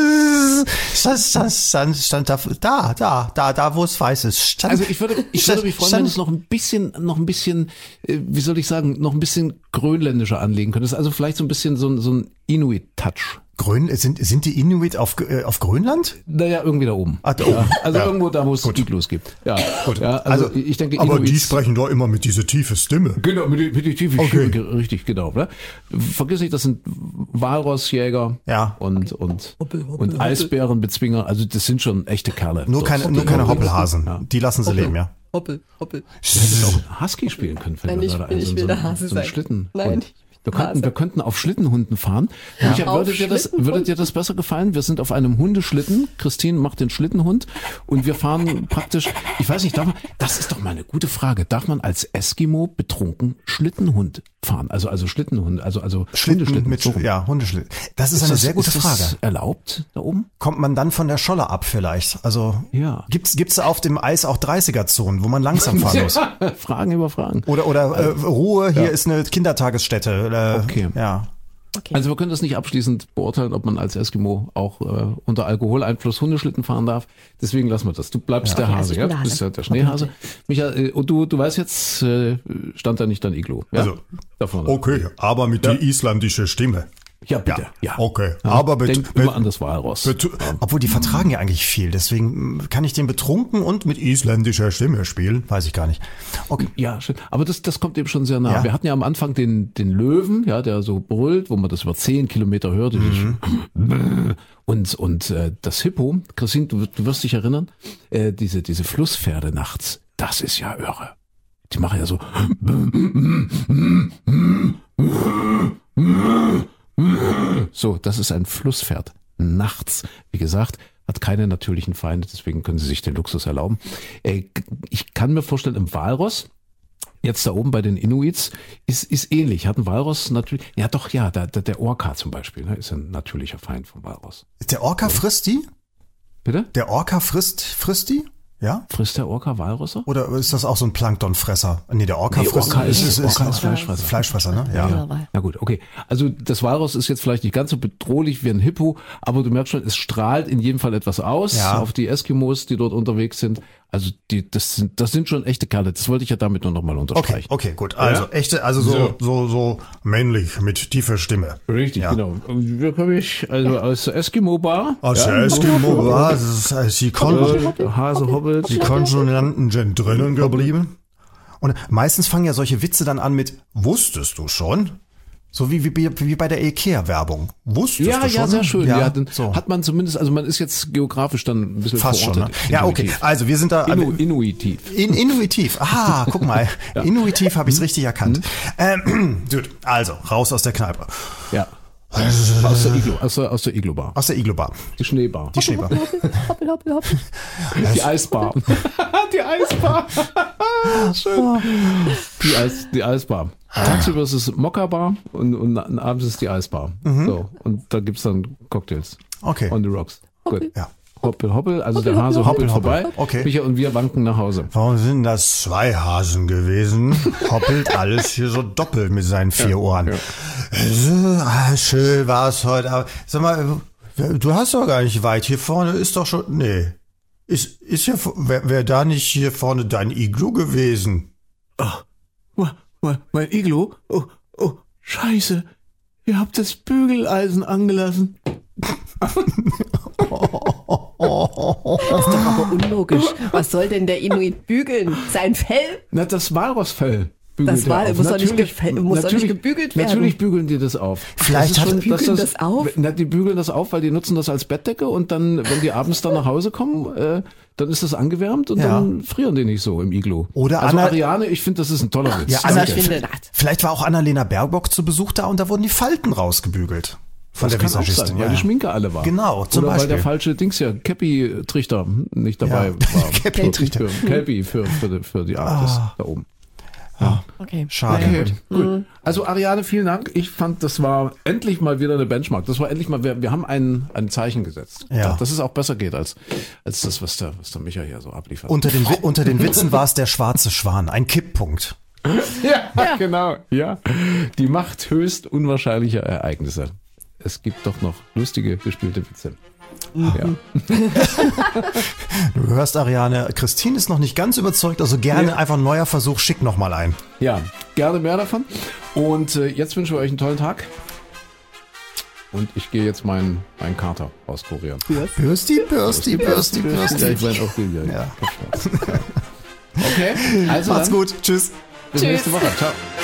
Stand da, wo es weiß ist. Also ich würde mich freuen, wenn du es noch ein bisschen, wie soll ich sagen, noch ein bisschen grönländischer anlegen könntest. Also vielleicht so ein bisschen so ein Inuit-Touch. Sind die Inuit auf Grönland? Naja, irgendwie da oben. Ach, da oben. Ja, also irgendwo da, wo es Igloos gibt. Ja, gut. Ja, also ich denke, aber Inuits, die sprechen doch immer mit dieser tiefen Stimme. Genau, mit die tiefe Stimme, richtig, genau. Ne? Vergiss nicht, das sind Walrossjäger und Eisbärenbezwinger. Also das sind schon echte Kerle. Nur keine Hoppelhasen. Ja. Die lassen sie leben, ja. Hoppel. Du hättest auch Husky spielen können. Nein, ich will der Hase sein. Schlitten. Nein. Wir könnten auf Schlittenhunden fahren. Ja. Micha, würde dir das besser gefallen? Wir sind auf einem Hundeschlitten. Christine macht den Schlittenhund und wir fahren praktisch, ich weiß nicht, das ist doch mal eine gute Frage. Darf man als Eskimo betrunken Schlittenhund fahren? Also Schlittenhund, also Hundeschlitten. Hundeschlitten. Das ist eine sehr gute Frage. Ist das erlaubt da oben? Kommt man dann von der Scholle ab vielleicht? Also gibt's auf dem Eis auch 30er-Zonen, wo man langsam fahren muss? Fragen über Fragen. Oder Ruhe, hier ist eine Kindertagesstätte. Okay. Ja. Okay. Also wir können das nicht abschließend beurteilen, ob man als Eskimo auch unter Alkoholeinfluss Hundeschlitten fahren darf. Deswegen lassen wir das. Du bleibst der Hase, ja? Du bist ja der Schneehase. Micha, und du weißt jetzt, stand da nicht dein Iglo. Ja? Also, okay, aber mit der isländischen Stimme. Ja, bitte. Ja. Okay, aber denk immer an das Walross. Obwohl die vertragen ja eigentlich viel, deswegen kann ich den betrunken und mit isländischer Stimme spielen, weiß ich gar nicht. Okay. Ja, schön. Aber das kommt eben schon sehr nah. Ja. Wir hatten ja am Anfang den Löwen, ja, der so brüllt, wo man das über 10 Kilometer hört. Und das Hippo, Christine, du wirst dich erinnern, diese Flusspferde nachts, das ist ja irre. Die machen ja so. So, das ist ein Flusspferd. Nachts, wie gesagt, hat keine natürlichen Feinde, deswegen können sie sich den Luxus erlauben. Ich kann mir vorstellen, im Walross, jetzt da oben bei den Inuits, ist ähnlich. Hat ein Walross natürlich, der Orca zum Beispiel, ne, ist ein natürlicher Feind vom Walross. Der Orca frisst die? Bitte? Der Orca frisst die? Ja? Frisst der Orca Walrüsse? Oder ist das auch so ein Planktonfresser? Nee, der Orca frisst. Orca ist Fleischfresser. Fleischfresser, ne? Ja. Na gut, okay. Also das Walross ist jetzt vielleicht nicht ganz so bedrohlich wie ein Hippo, aber du merkst schon, es strahlt in jedem Fall etwas aus auf die Eskimos, die dort unterwegs sind. Also das sind schon echte Kerle. Das wollte ich ja damit nur noch mal unterstreichen. Okay, gut. Also echte, also so männlich mit tiefer Stimme. Richtig, genau. Und wir kommen aus der Eskimo-Bar. Aus der Eskimo-Bar. Hase hobbelt. Die Konsonanten sind drinnen geblieben. Und meistens fangen ja solche Witze dann an mit "Wusstest du schon?" So wie bei der Ikea-Werbung. Wusstest du schon? Ja, sehr schön. Ja, dann hat man zumindest, also man ist jetzt geografisch dann ein bisschen fast verortet. Schon, ne? Ja, okay. Also wir sind da Intuitiv. Intuitiv. Ah, guck mal. Ja. Intuitiv habe ich es richtig erkannt. Gut, also raus aus der Kneipe. Ja. Aus der Iglo-Bar. Aus der Iglo-Bar. Die Schneebar. Hoppel. Die Eisbar. Die Eisbar. Schön. Die Eisbar. Tagsüber ist es Mokka-Bar und abends ist die Eisbar. So, und da gibt's dann Cocktails. Okay. On the rocks. Gut. Ja. Hoppel, also der Hase hoppelt vorbei. Okay. Micha und wir wanken nach Hause. Warum sind das 2 Hasen gewesen? Hoppelt alles hier so doppelt mit seinen 4 Ohren. Ja. Schön war's heute. Aber sag mal, du hast doch gar nicht weit. Hier vorne ist doch schon, nee. Ist hier, wär da nicht hier vorne dein Iglu gewesen? Ach, mein Iglu? Oh, scheiße. Ihr habt das Bügeleisen angelassen. unlogisch. Was soll denn der Inuit bügeln? Sein Fell? Na, das Walrossfell. Das muss doch nicht gebügelt werden. Natürlich bügeln die das auf. Vielleicht bügeln das auf? Na, die bügeln das auf, weil die nutzen das als Bettdecke und dann, wenn die abends dann nach Hause kommen, dann ist das angewärmt und dann frieren die nicht so im Iglu. Oder also Ariane, ich finde, das ist ein toller Witz. Ja, vielleicht war auch Annalena Baerbock zu Besuch da und da wurden die Falten rausgebügelt. Von das der kann auch sein, weil die Schminke alle war. Genau, zum Beispiel. Weil der falsche Käppi-Trichter nicht dabei war. Käppi für die Arktis da oben. Ja. Okay. Schade. Okay, gut. Also Ariane, vielen Dank. Ich fand, das war endlich mal wieder eine Benchmark. Das war endlich mal, wir haben ein Zeichen gesetzt. Ja. Dass es auch besser geht als das, was der Micha hier so abliefert. Unter den Witzen war es der schwarze Schwan, ein Kipppunkt. Ja, genau. Ja. Die Macht höchst unwahrscheinlicher Ereignisse. Es gibt doch noch lustige, gespielte Witze. Ja. Du hörst, Ariane, Christine ist noch nicht ganz überzeugt, also gerne einfach ein neuer Versuch, schick nochmal ein. Ja, gerne mehr davon. Und jetzt wünschen wir euch einen tollen Tag. Und ich gehe jetzt meinen Kater auskurieren. Bürsti. Ja, ich meine auch den. Ja. Okay, also macht's gut. Tschüss. Bis nächste Woche. Ciao.